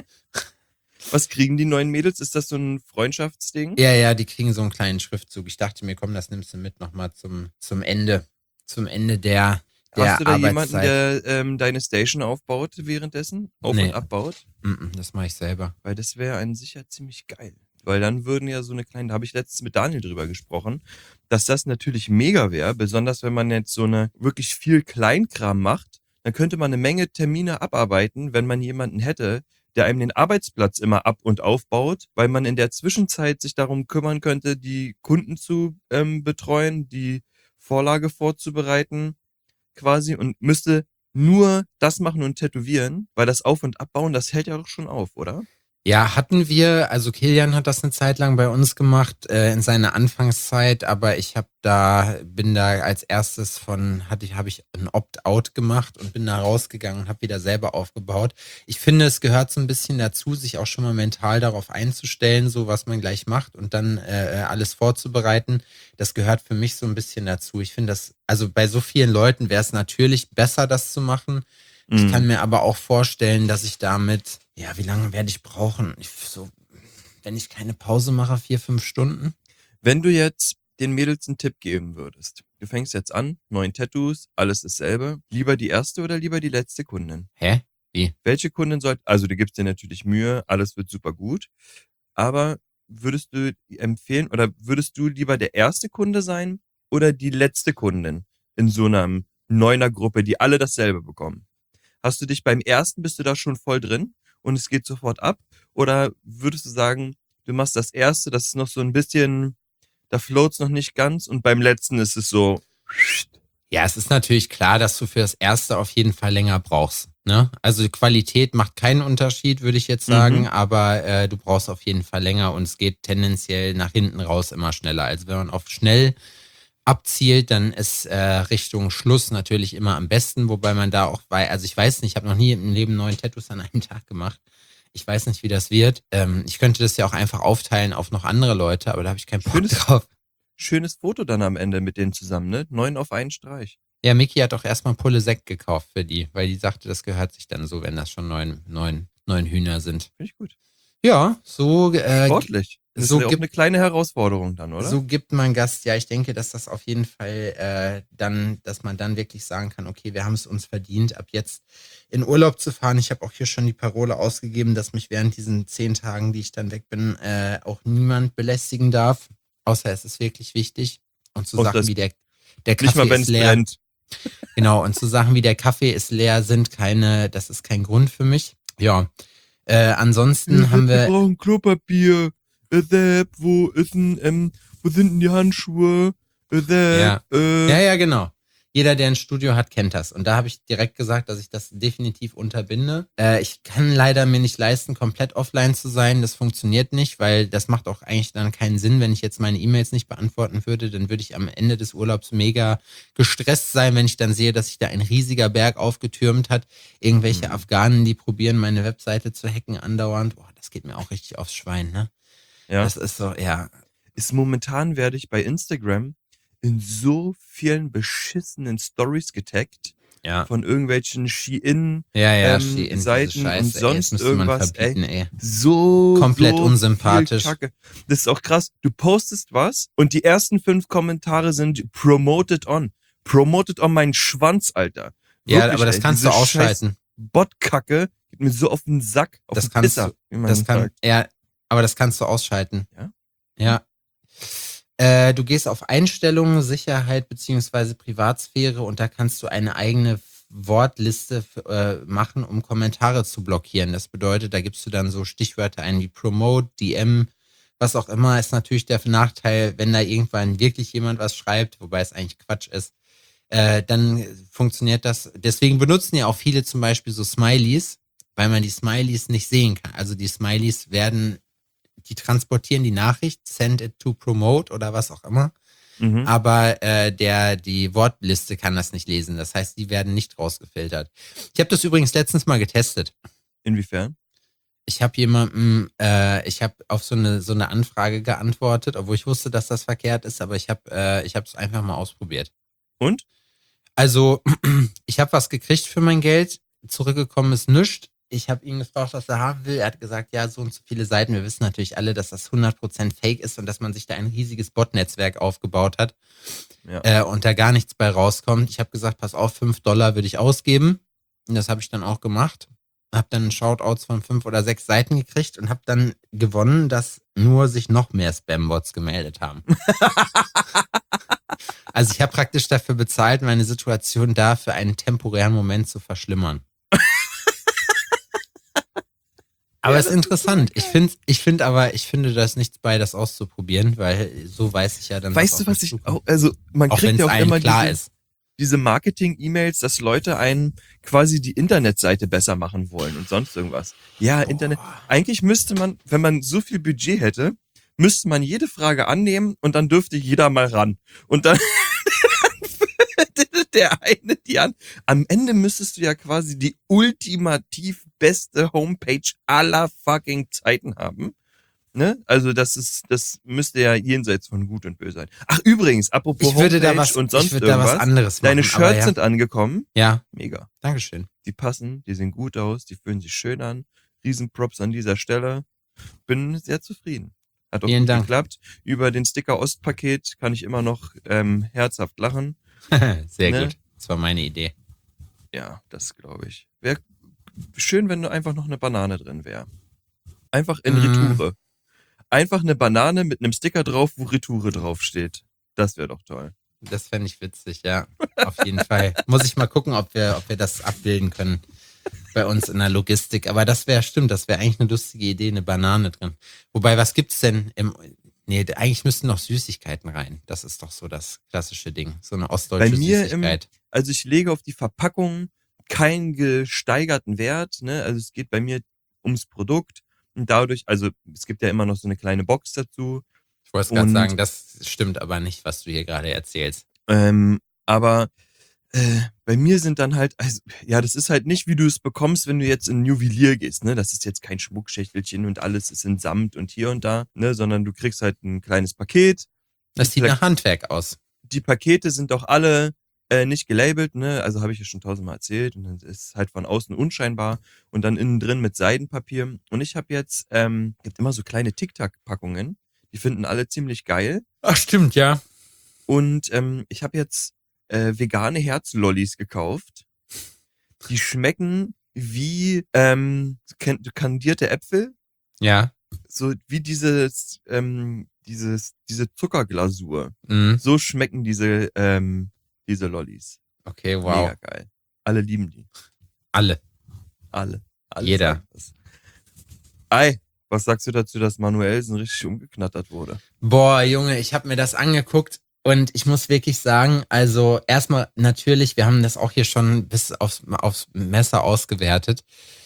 Was kriegen die 9 Mädels? Ist das so ein Freundschaftsding? Ja, die kriegen so einen kleinen Schriftzug. Ich dachte mir, komm, das nimmst du mit nochmal zum Ende der Hast du da jemanden, Arbeitszeit. der deine Station aufbaut währenddessen? Auf- Nee. und abbaut? Das mache ich selber. Weil das wäre an sich ja ziemlich geil. Weil dann würden ja so eine kleine, da habe ich letztens mit Daniel drüber gesprochen, dass das natürlich mega wäre, besonders wenn man jetzt so eine wirklich viel Kleinkram macht, dann könnte man eine Menge Termine abarbeiten, wenn man jemanden hätte, der einem den Arbeitsplatz immer ab- und aufbaut, weil man in der Zwischenzeit sich darum kümmern könnte, die Kunden zu betreuen, die Vorlage vorzubereiten quasi und müsste nur das machen und tätowieren, weil das Auf- und Abbauen, das hält ja doch schon auf, oder? Ja, hatten wir, also Kilian hat das eine Zeit lang bei uns gemacht, in seiner Anfangszeit, aber bin da als erstes habe ich ein Opt-out gemacht und bin da rausgegangen und habe wieder selber aufgebaut. Ich finde, es gehört so ein bisschen dazu, sich auch schon mal mental darauf einzustellen, so was man gleich macht und dann alles vorzubereiten. Das gehört für mich so ein bisschen dazu. Ich finde also bei so vielen Leuten wäre es natürlich besser, das zu machen. Ich kann mir aber auch vorstellen, dass ich damit, ja, wie lange werde ich brauchen? Wenn ich keine Pause mache, 4, 5 Stunden. Wenn du jetzt den Mädels einen Tipp geben würdest, du fängst jetzt an, 9 Tattoos, alles dasselbe, lieber die erste oder lieber die letzte Kundin? Hä? Wie? Welche Kundin also du gibst dir natürlich Mühe, alles wird super gut, aber würdest du empfehlen oder würdest du lieber der erste Kunde sein oder die letzte Kundin in so einer Neuner-Gruppe, die alle dasselbe bekommen? Hast du dich bist du da schon voll drin und es geht sofort ab? Oder würdest du sagen, du machst das erste, das ist noch so ein bisschen, da float's noch nicht ganz und beim letzten ist es so. Ja, es ist natürlich klar, dass du für das erste auf jeden Fall länger brauchst. Ne? Also Qualität macht keinen Unterschied, würde ich jetzt sagen, aber du brauchst auf jeden Fall länger und es geht tendenziell nach hinten raus immer schneller. Also wenn man auf schnell abzielt, dann ist Richtung Schluss natürlich immer am besten, wobei man da auch also ich weiß nicht, ich habe noch nie im Leben 9 Tattoos an einem Tag gemacht. Ich weiß nicht, wie das wird. Ich könnte das ja auch einfach aufteilen auf noch andere Leute, aber da habe ich keinen Bock drauf. Schönes Foto dann am Ende mit denen zusammen, ne? 9 auf einen Streich. Ja, Miki hat auch erstmal Pulle Sekt gekauft für die, weil die sagte, das gehört sich dann so, wenn das schon neun Hühner sind. Finde ich gut. Ja, so Sportlich. Das so ist ja auch eine kleine Herausforderung dann, oder? so gibt man Gast. Ja, ich denke, dass das auf jeden Fall dass man dann wirklich sagen kann, okay, wir haben es uns verdient, ab jetzt in Urlaub zu fahren. Ich habe auch hier schon die Parole ausgegeben, dass mich während diesen 10 Tagen, die ich dann weg bin, auch niemand belästigen darf, außer es ist wirklich wichtig. Und so Und Sachen das wie der Nicht Kaffee mal, wenn ist es leer. brennt. Genau, und so Sachen wie der Kaffee ist leer das ist kein Grund für mich. Ja. Ansonsten haben Wir wir. brauchen Klopapier. Wo sind denn die Handschuhe? Ja, genau. Jeder, der ein Studio hat, kennt das. Und da habe ich direkt gesagt, dass ich das definitiv unterbinde. Ich kann leider mir nicht leisten, komplett offline zu sein. Das funktioniert nicht, weil das macht auch eigentlich dann keinen Sinn, wenn ich jetzt meine E-Mails nicht beantworten würde. Dann würde ich am Ende des Urlaubs mega gestresst sein, wenn ich dann sehe, dass sich da ein riesiger Berg aufgetürmt hat. Irgendwelche Afghanen, die probieren, meine Webseite zu hacken andauernd. Boah, das geht mir auch richtig aufs Schwein, ne? Ja. Das ist so, ja. Momentan werde ich bei Instagram in so vielen beschissenen Stories getaggt Ja. von irgendwelchen Shein Ja, Shein, diese Seiten Scheiße, und ey, das sonst müsste man irgendwas. verbieten, ey. So Komplett so unsympathisch. viel Kacke. Das ist auch krass. Du postest was und die ersten 5 Kommentare sind promoted on. Promoted on meinen Schwanz, Alter. Ja, Wirklich, aber das ey, kannst du diese ausschalten. scheiß Bot-Kacke geht mir so auf den Sack, auf Das den kannst Pisser, du, wie man das kann, sagt. ja, aber das kannst du ausschalten. Ja? Ja. Du gehst auf Einstellungen, Sicherheit beziehungsweise Privatsphäre und da kannst du eine eigene Wortliste machen, um Kommentare zu blockieren. Das bedeutet, da gibst du dann so Stichwörter ein wie Promote, DM, was auch immer. Ist natürlich der Nachteil, wenn da irgendwann wirklich jemand was schreibt, wobei es eigentlich Quatsch ist, dann funktioniert das. Deswegen benutzen ja auch viele zum Beispiel so Smileys, weil man die Smileys nicht sehen kann. Also die Smileys die transportieren die Nachricht, send it to promote oder was auch immer. Mhm. Aber die Wortliste kann das nicht lesen. Das heißt, die werden nicht rausgefiltert. Ich habe das übrigens letztens mal getestet. Inwiefern? Ich habe ich habe auf so eine Anfrage geantwortet, obwohl ich wusste, dass das verkehrt ist, aber ich habe es einfach mal ausprobiert. Und? Also, ich habe was gekriegt für mein Geld, zurückgekommen ist nichts. Ich habe ihn gefragt, was er haben will. Er hat gesagt, ja, so und so viele Seiten. Wir wissen natürlich alle, dass das 100% Fake ist und dass man sich da ein riesiges Bot-Netzwerk aufgebaut hat und da gar nichts bei rauskommt. Ich habe gesagt, pass auf, $5 würde ich ausgeben. Und das habe ich dann auch gemacht. Habe dann Shoutouts von 5 oder 6 Seiten gekriegt und habe dann gewonnen, dass nur sich noch mehr Spam-Bots gemeldet haben. Also ich habe praktisch dafür bezahlt, meine Situation da für einen temporären Moment zu verschlimmern. Aber es ist interessant. Ich finde da ist nichts bei, das auszuprobieren, weil so weiß ich ja dann. Weißt du, was ich auch, also man auch kriegt ja auch immer klar ist. diese Marketing-E-Mails, dass Leute einen quasi die Internetseite besser machen wollen und sonst irgendwas. Ja, Internet. Eigentlich müsste man, wenn man so viel Budget hätte, müsste man jede Frage annehmen und dann dürfte jeder mal ran. Und dann der eine die an. Am Ende müsstest du ja quasi die ultimativ beste Homepage aller fucking Zeiten haben. Ne? Also das müsste ja jenseits von Gut und Böse sein. Ach übrigens, apropos Ich würde Homepage und sonst ich würde da was irgendwas. anderes machen. Deine aber Shirts ja. sind angekommen. Ja, Mega. Dankeschön. Die passen, die sehen gut aus, die fühlen sich schön an. Riesenprops an dieser Stelle. Bin sehr zufrieden. Hat auch Vielen gut Dank. geklappt. Über den Sticker Ostpaket kann ich immer noch herzhaft lachen. Sehr Ne? gut. Das war meine Idee. Ja, das glaube ich. Wäre schön, wenn nur einfach noch eine Banane drin wäre. Einfach in Retoure. Einfach eine Banane mit einem Sticker drauf, wo Retoure draufsteht. Das wäre doch toll. Das fände ich witzig, ja. Auf jeden Fall. Muss ich mal gucken, ob wir das abbilden können bei uns in der Logistik. Aber das wäre eigentlich eine lustige Idee, eine Banane drin. Wobei, was gibt's denn eigentlich müssten noch Süßigkeiten rein. Das ist doch so das klassische Ding. So eine ostdeutsche Bei mir Süßigkeit. also ich lege auf die Verpackung keinen gesteigerten Wert, ne? Also es geht bei mir ums Produkt und dadurch, also es gibt ja immer noch so eine kleine Box dazu. Ich wollte gerade Und sagen, das stimmt aber nicht, was du hier gerade erzählst. aber bei mir sind dann halt, also, ja, das ist halt nicht, wie du es bekommst, wenn du jetzt in ein Juwelier gehst, ne? Das ist jetzt kein Schmuckschächtelchen und alles ist in Samt und hier und da, ne? Sondern du kriegst halt ein kleines Paket. Das sieht nach Handwerk aus. Die Pakete sind auch alle nicht gelabelt, ne? Also habe ich ja schon tausendmal erzählt und dann ist es halt von außen unscheinbar und dann innen drin mit Seidenpapier. Und ich habe jetzt, gibt immer so kleine Tic-Tac-Packungen, die finden alle ziemlich geil. Ach, stimmt, ja. Und ich habe jetzt vegane Herzlollis gekauft. Die schmecken wie kandierte Äpfel. Ja. So wie diese Zuckerglasur. Mhm. So schmecken diese Lollis. Okay, wow. Mega geil. Alle lieben die. Alle. Alle Jeder. sagen das. Ei, was sagst du dazu, dass Manuelsen richtig umgeknattert wurde? Boah, Junge, ich habe mir das angeguckt und ich muss wirklich sagen, also erstmal natürlich, wir haben das auch hier schon bis aufs Messer ausgewertet.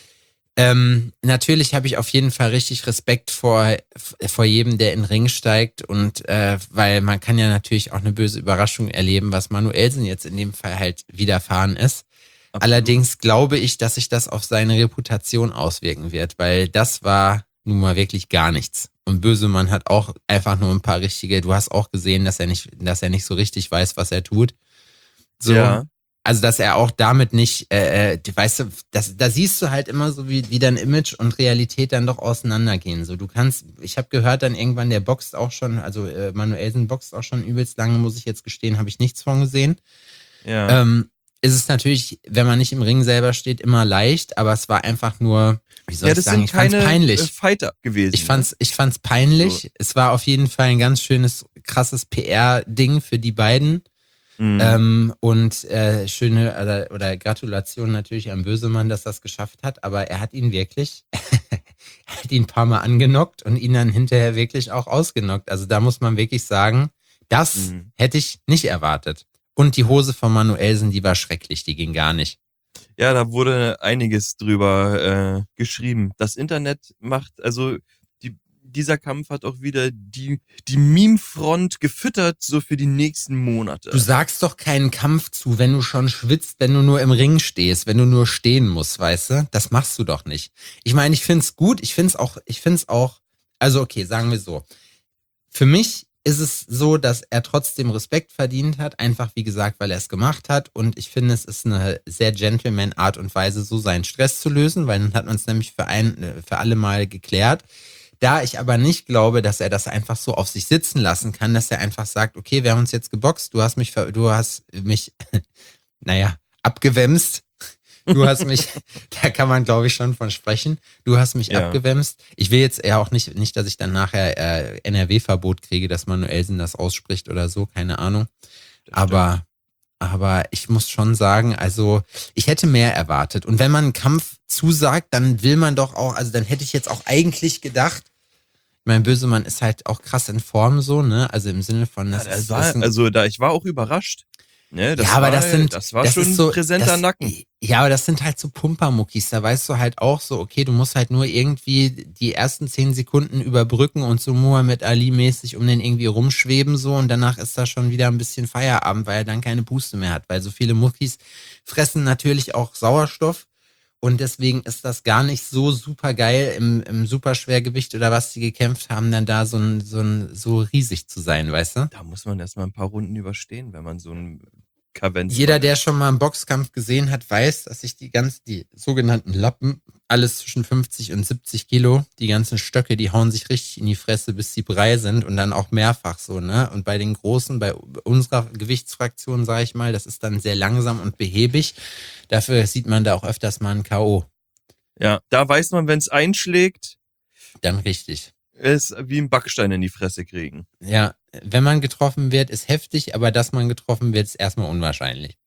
Natürlich habe ich auf jeden Fall richtig Respekt vor jedem, der in den Ring steigt und weil man kann ja natürlich auch eine böse Überraschung erleben, was Manuelsen jetzt in dem Fall halt widerfahren ist. Absolut. Allerdings glaube ich, dass sich das auf seine Reputation auswirken wird, weil das war nun mal wirklich gar nichts. Und Bösemann hat auch einfach nur ein paar richtige, du hast auch gesehen, dass er nicht so richtig weiß, was er tut. So. Ja. Also, dass er auch damit nicht, weißt du, da siehst du halt immer so, wie dann Image und Realität dann doch auseinandergehen. So, ich habe gehört, dann irgendwann der boxt auch schon, also Manuelsen boxt auch schon übelst lange, muss ich jetzt gestehen, habe ich nichts von gesehen. Ja. Ist es natürlich, wenn man nicht im Ring selber steht, immer leicht, aber es war einfach nur, wie soll ich sagen, ich fand's peinlich. Fighter gewesen. Ich fand's peinlich. So. Es war auf jeden Fall ein ganz schönes, krasses PR-Ding für die beiden. Mhm. Und schöne oder Gratulation natürlich an Bösemann, dass das geschafft hat, aber er hat ihn wirklich, er hat ihn ein paar Mal angenockt und ihn dann hinterher wirklich auch ausgenockt. Also da muss man wirklich sagen, das hätte ich nicht erwartet. Und die Hose von Manuelsen, die war schrecklich, die ging gar nicht. Ja, da wurde einiges drüber geschrieben. Das Internet macht, also dieser Kampf hat auch wieder die Meme-Front gefüttert, so für die nächsten Monate. Du sagst doch keinen Kampf zu, wenn du schon schwitzt, wenn du nur im Ring stehst, wenn du nur stehen musst, weißt du? Das machst du doch nicht. Ich meine, ich find's gut, ich find's auch, also okay, sagen wir so. Für mich ist es so, dass er trotzdem Respekt verdient hat, einfach wie gesagt, weil er es gemacht hat und ich finde, es ist eine sehr Gentleman-Art und Weise, so seinen Stress zu lösen, weil dann hat man es nämlich für alle Mal geklärt. Da ich aber nicht glaube, dass er das einfach so auf sich sitzen lassen kann, dass er einfach sagt, okay, wir haben uns jetzt geboxt, du hast mich naja, abgewämst. Du hast mich, da kann man glaube ich schon von sprechen, du hast mich abgewämst. Ich will jetzt eher auch nicht, dass ich dann nachher NRW-Verbot kriege, dass Manuelsen das ausspricht oder so, keine Ahnung. Aber ich muss schon sagen, also ich hätte mehr erwartet. Und wenn man einen Kampf zusagt, dann will man doch auch, also dann hätte ich jetzt auch eigentlich gedacht, mein Bösemann ist halt auch krass in Form so, ne? Also im Sinne von, ich war auch überrascht. Ne, das war schon so, ein präsenter Nacken. Ja, aber das sind halt so Pumpermuckis. Da weißt du halt auch so, okay, du musst halt nur irgendwie die ersten 10 Sekunden überbrücken und so Muhammad Ali-mäßig um den irgendwie rumschweben so und danach ist da schon wieder ein bisschen Feierabend, weil er dann keine Puste mehr hat. Weil so viele Muckis fressen natürlich auch Sauerstoff und deswegen ist das gar nicht so super geil im Superschwergewicht oder was die gekämpft haben, dann da so riesig zu sein, weißt du? Da muss man erstmal ein paar Runden überstehen, wenn man so einen Kavenz Jeder, der schon mal einen Boxkampf gesehen hat, weiß, dass sich die sogenannten Lappen, alles zwischen 50 und 70 Kilo, die ganzen Stöcke, die hauen sich richtig in die Fresse, bis sie brei sind und dann auch mehrfach so, ne? Und bei den Großen, bei unserer Gewichtsfraktion, sage ich mal, das ist dann sehr langsam und behäbig. Dafür sieht man da auch öfters mal ein K.O. Ja, da weiß man, wenn es einschlägt, dann richtig. Ist wie ein Backstein in die Fresse kriegen. Ja, wenn man getroffen wird, ist heftig, aber dass man getroffen wird, ist erstmal unwahrscheinlich.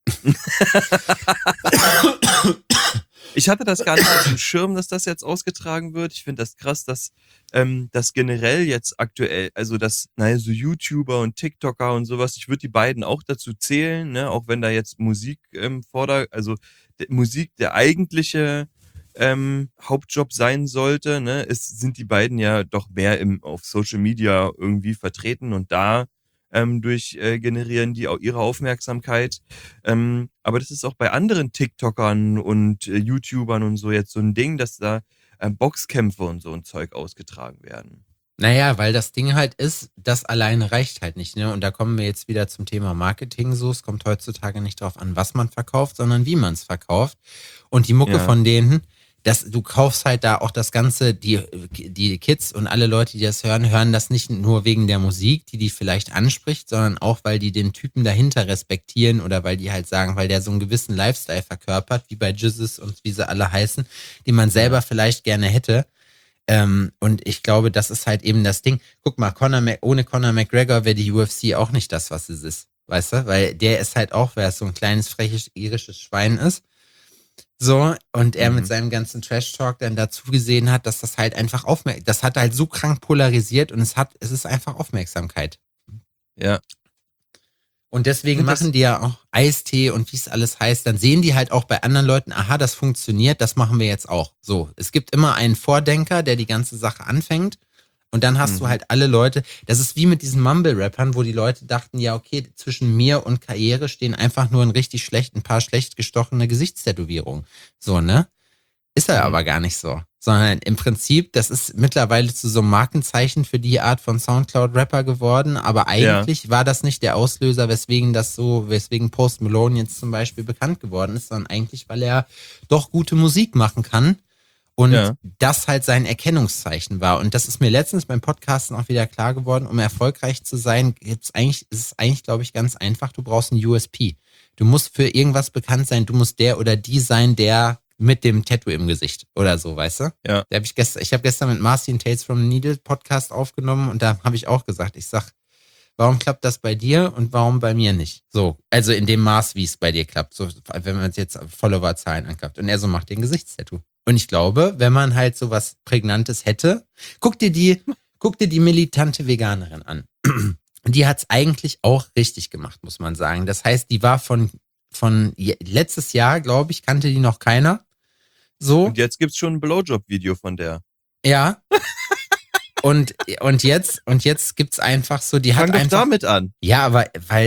Ich hatte das gar nicht auf dem Schirm, dass das jetzt ausgetragen wird. Ich finde das krass, dass dass generell jetzt aktuell, also dass, so YouTuber und TikToker und sowas, ich würde die beiden auch dazu zählen, ne, auch wenn da jetzt Musik also Musik der eigentliche Hauptjob sein sollte, ne, sind die beiden ja doch mehr auf Social Media irgendwie vertreten und da generieren die auch ihre Aufmerksamkeit. Aber das ist auch bei anderen TikTokern und YouTubern und so jetzt so ein Ding, dass da Boxkämpfe und so ein Zeug ausgetragen werden. Naja, weil das Ding halt ist, das alleine reicht halt nicht, ne? Und da kommen wir jetzt wieder zum Thema Marketing so. Es kommt heutzutage nicht darauf an, was man verkauft, sondern wie man es verkauft. Und die Mucke von denen, du kaufst halt da auch das Ganze, die Kids und alle Leute, die das hören das nicht nur wegen der Musik, die vielleicht anspricht, sondern auch, weil die den Typen dahinter respektieren oder weil die halt sagen, weil der so einen gewissen Lifestyle verkörpert, wie bei Jizzes und wie sie alle heißen, die man selber vielleicht gerne hätte. Und ich glaube, das ist halt eben das Ding. Guck mal, ohne Conor McGregor wäre die UFC auch nicht das, was es ist. Weißt du? Weil der ist halt auch, wer so ein kleines, freches, irisches Schwein ist. So, und er mit seinem ganzen Trash-Talk dann dazu gesehen hat, dass das halt einfach das hat halt so krank polarisiert und es ist einfach Aufmerksamkeit. Ja. Und deswegen machen die ja auch Eistee und wie es alles heißt. Dann sehen die halt auch bei anderen Leuten, aha, das funktioniert, das machen wir jetzt auch. So, es gibt immer einen Vordenker, der die ganze Sache anfängt. Und dann hast du halt alle Leute, das ist wie mit diesen Mumble-Rappern, wo die Leute dachten, ja, okay, zwischen mir und Karriere stehen einfach nur ein paar schlecht gestochene Gesichtstätowierungen. So, ne? Ist er aber gar nicht so. Sondern im Prinzip, das ist mittlerweile zu so einem Markenzeichen für die Art von Soundcloud-Rapper geworden, aber eigentlich war das nicht der Auslöser, weswegen Post Malone jetzt zum Beispiel bekannt geworden ist, sondern eigentlich, weil er doch gute Musik machen kann und das halt sein Erkennungszeichen war. Und das ist mir letztens beim Podcasten auch wieder klar geworden, um erfolgreich zu sein, ist es eigentlich, glaube ich, ganz einfach, du brauchst einen USP. Du musst für irgendwas bekannt sein, du musst der oder die sein, der mit dem Tattoo im Gesicht oder so, weißt du? Ja. Ich habe gestern mit Marcin Tales from the Needle Podcast aufgenommen und da habe ich auch gesagt, ich sag, warum klappt das bei dir und warum bei mir nicht? So, also in dem Maß, wie es bei dir klappt, so, wenn man jetzt Followerzahlen anklappt. Und er so macht den Gesichtstattoo. Und ich glaube, wenn man halt so was Prägnantes hätte, guck dir die militante Veganerin an. Die hat's eigentlich auch richtig gemacht, muss man sagen. Das heißt, die war von letztes Jahr, glaube ich, kannte die noch keiner. So. Und jetzt gibt's schon ein Blowjob-Video von der. Ja. Und jetzt gibt's einfach so, die Fang hat doch einfach. damit an. Ja, aber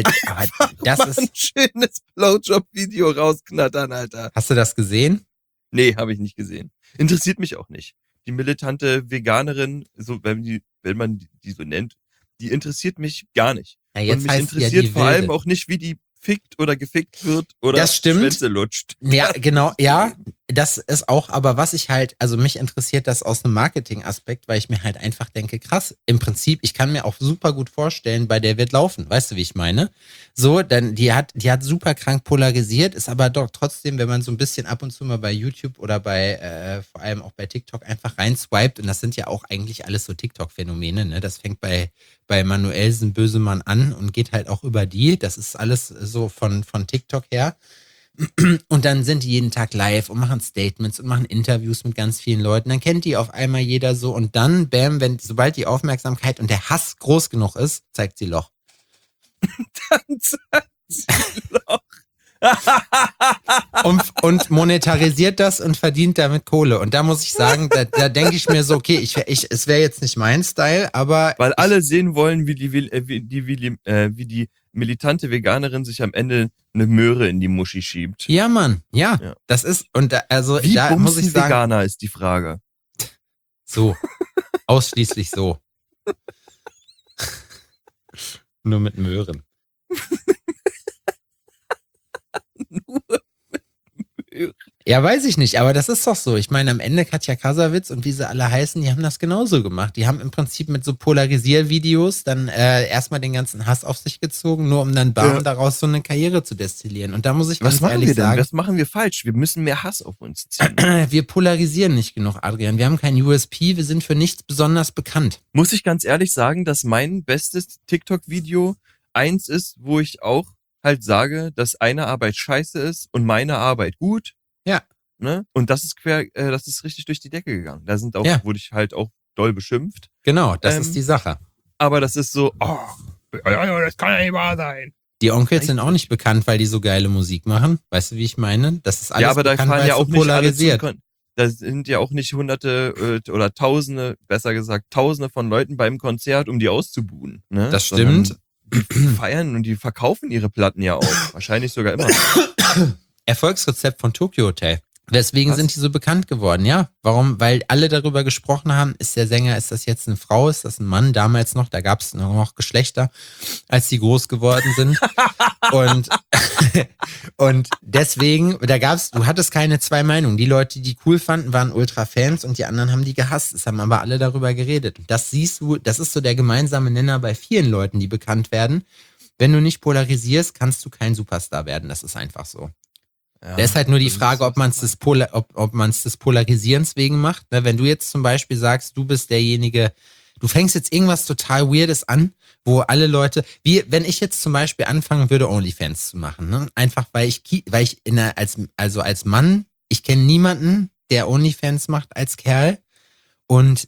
das Mal ist. ein schönes Blowjob-Video rausknattern, Alter. Hast du das gesehen? Nee, habe ich nicht gesehen. Interessiert mich auch nicht. Die militante Veganerin, so wenn man die so nennt, die interessiert mich gar nicht. Ja, jetzt und mich heißt interessiert ja die vor allem Wilde. auch nicht, wie die fickt oder gefickt wird oder Das stimmt. Schwänze lutscht. Ja, genau, ja, das ist auch, aber was ich halt, also mich interessiert das aus einem Marketing-Aspekt, weil ich mir halt einfach denke, krass, im Prinzip, ich kann mir auch super gut vorstellen, bei der wird laufen, weißt du, wie ich meine? So, dann, die hat super krank polarisiert, ist aber doch trotzdem, wenn man so ein bisschen ab und zu mal bei YouTube oder vor allem auch bei TikTok einfach reinswiped, und das sind ja auch eigentlich alles so TikTok-Phänomene, ne, das fängt bei Manuelsen Bösemann an und geht halt auch über die, das ist alles so von TikTok her. Und dann sind die jeden Tag live und machen Statements und machen Interviews mit ganz vielen Leuten. Dann kennt die auf einmal jeder so und dann, bam, sobald die Aufmerksamkeit und der Hass groß genug ist, zeigt sie Loch. Dann zeigt sie Loch. Und monetarisiert das und verdient damit Kohle. Und da muss ich sagen, da denke ich mir so, okay, es wäre jetzt nicht mein Style, aber. Weil alle sehen wollen, wie die militante Veganerin sich am Ende eine Möhre in die Muschi schiebt. Ja, Mann, ja. Das ist, und Wie da muss ich sagen. Veganer ist die Frage. So. Ausschließlich so. Nur mit Möhren. Ja, weiß ich nicht, aber das ist doch so. Ich meine, am Ende Katja Kasavitz und wie sie alle heißen, die haben das genauso gemacht. Die haben im Prinzip mit so Polarisiervideos dann erstmal den ganzen Hass auf sich gezogen, nur um dann daraus so eine Karriere zu destillieren. Und da muss ich ganz ehrlich sagen, was machen wir falsch? Wir müssen mehr Hass auf uns ziehen. Wir polarisieren nicht genug, Adrian. Wir haben kein USP, wir sind für nichts besonders bekannt. Muss ich ganz ehrlich sagen, dass mein bestes TikTok-Video eins ist, wo ich auch halt sage, dass eine Arbeit scheiße ist und meine Arbeit gut. Ja. Ne? Und das ist das ist richtig durch die Decke gegangen. Da sind auch, wurde ich halt auch doll beschimpft. Genau, das ist die Sache. Aber das ist so, das kann ja nicht wahr sein. Die Onkels sind auch nicht bekannt, weil die so geile Musik machen. Weißt du, wie ich meine? Das ist alles Ja, aber da bekannt, fallen weil ja es so auch nicht alle polarisiert. da sind ja auch nicht Hunderte oder Tausende, besser gesagt, Tausende von Leuten beim Konzert, um die auszubuhen. Ne? Das Sondern stimmt. Die feiern und die verkaufen ihre Platten ja auch. Wahrscheinlich sogar immer. Erfolgsrezept von Tokyo Hotel. Weswegen Was? sind die so bekannt geworden? Ja, warum? Weil alle darüber gesprochen haben, ist der Sänger, ist das jetzt eine Frau, ist das ein Mann? Damals noch, da gab es noch Geschlechter, als die groß geworden sind. und deswegen, du hattest keine zwei Meinungen. Die Leute, die cool fanden, waren Ultra-Fans und die anderen haben die gehasst. Es haben aber alle darüber geredet. Das siehst du, das ist so der gemeinsame Nenner bei vielen Leuten, die bekannt werden. Wenn du nicht polarisierst, kannst du kein Superstar werden. Das ist einfach so. Ja, Da ist halt nur die Frage, ob man es des Polarisierens wegen macht. Ne, wenn du jetzt zum Beispiel sagst, du bist derjenige, du fängst jetzt irgendwas total Weirdes an, wo alle Leute, wie wenn ich jetzt zum Beispiel anfangen würde, OnlyFans zu machen, ne? Einfach weil ich als Mann, ich kenne niemanden, der OnlyFans macht als Kerl. Und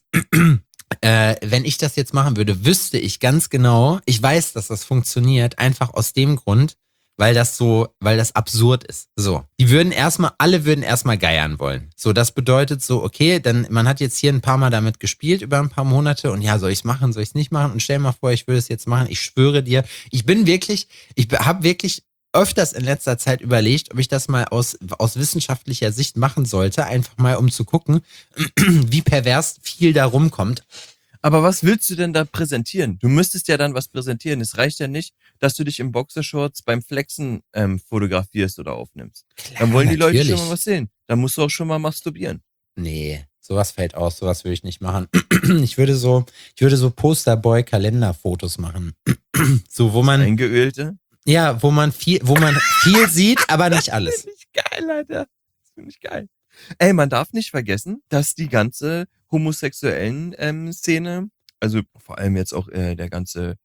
wenn ich das jetzt machen würde, wüsste ich ganz genau, ich weiß, dass das funktioniert, einfach aus dem Grund, weil das absurd ist. So. Alle würden erstmal geiern wollen. So, das bedeutet so, okay, dann, man hat jetzt hier ein paar Mal damit gespielt über ein paar Monate und ja, soll ich es machen, soll ich es nicht machen? Und stell mal vor, ich würde es jetzt machen. Ich schwöre dir, ich habe wirklich öfters in letzter Zeit überlegt, ob ich das mal aus wissenschaftlicher Sicht machen sollte, einfach mal um zu gucken, wie pervers viel da rumkommt. Aber was willst du denn da präsentieren? Du müsstest ja dann was präsentieren. Es reicht ja nicht, dass du dich im Boxershorts beim Flexen fotografierst oder aufnimmst. Dann wollen die Leute schon mal was sehen. Dann musst du auch schon mal masturbieren. Nee, sowas fällt aus, sowas würde ich nicht machen. Ich würde so Posterboy-Kalenderfotos machen. So, wo man Eingeölte? viel sieht, aber nicht alles. Das finde ich geil, Alter. Das finde ich geil. Ey, man darf nicht vergessen, dass die ganze homosexuellen Szene, also vor allem jetzt auch die ganze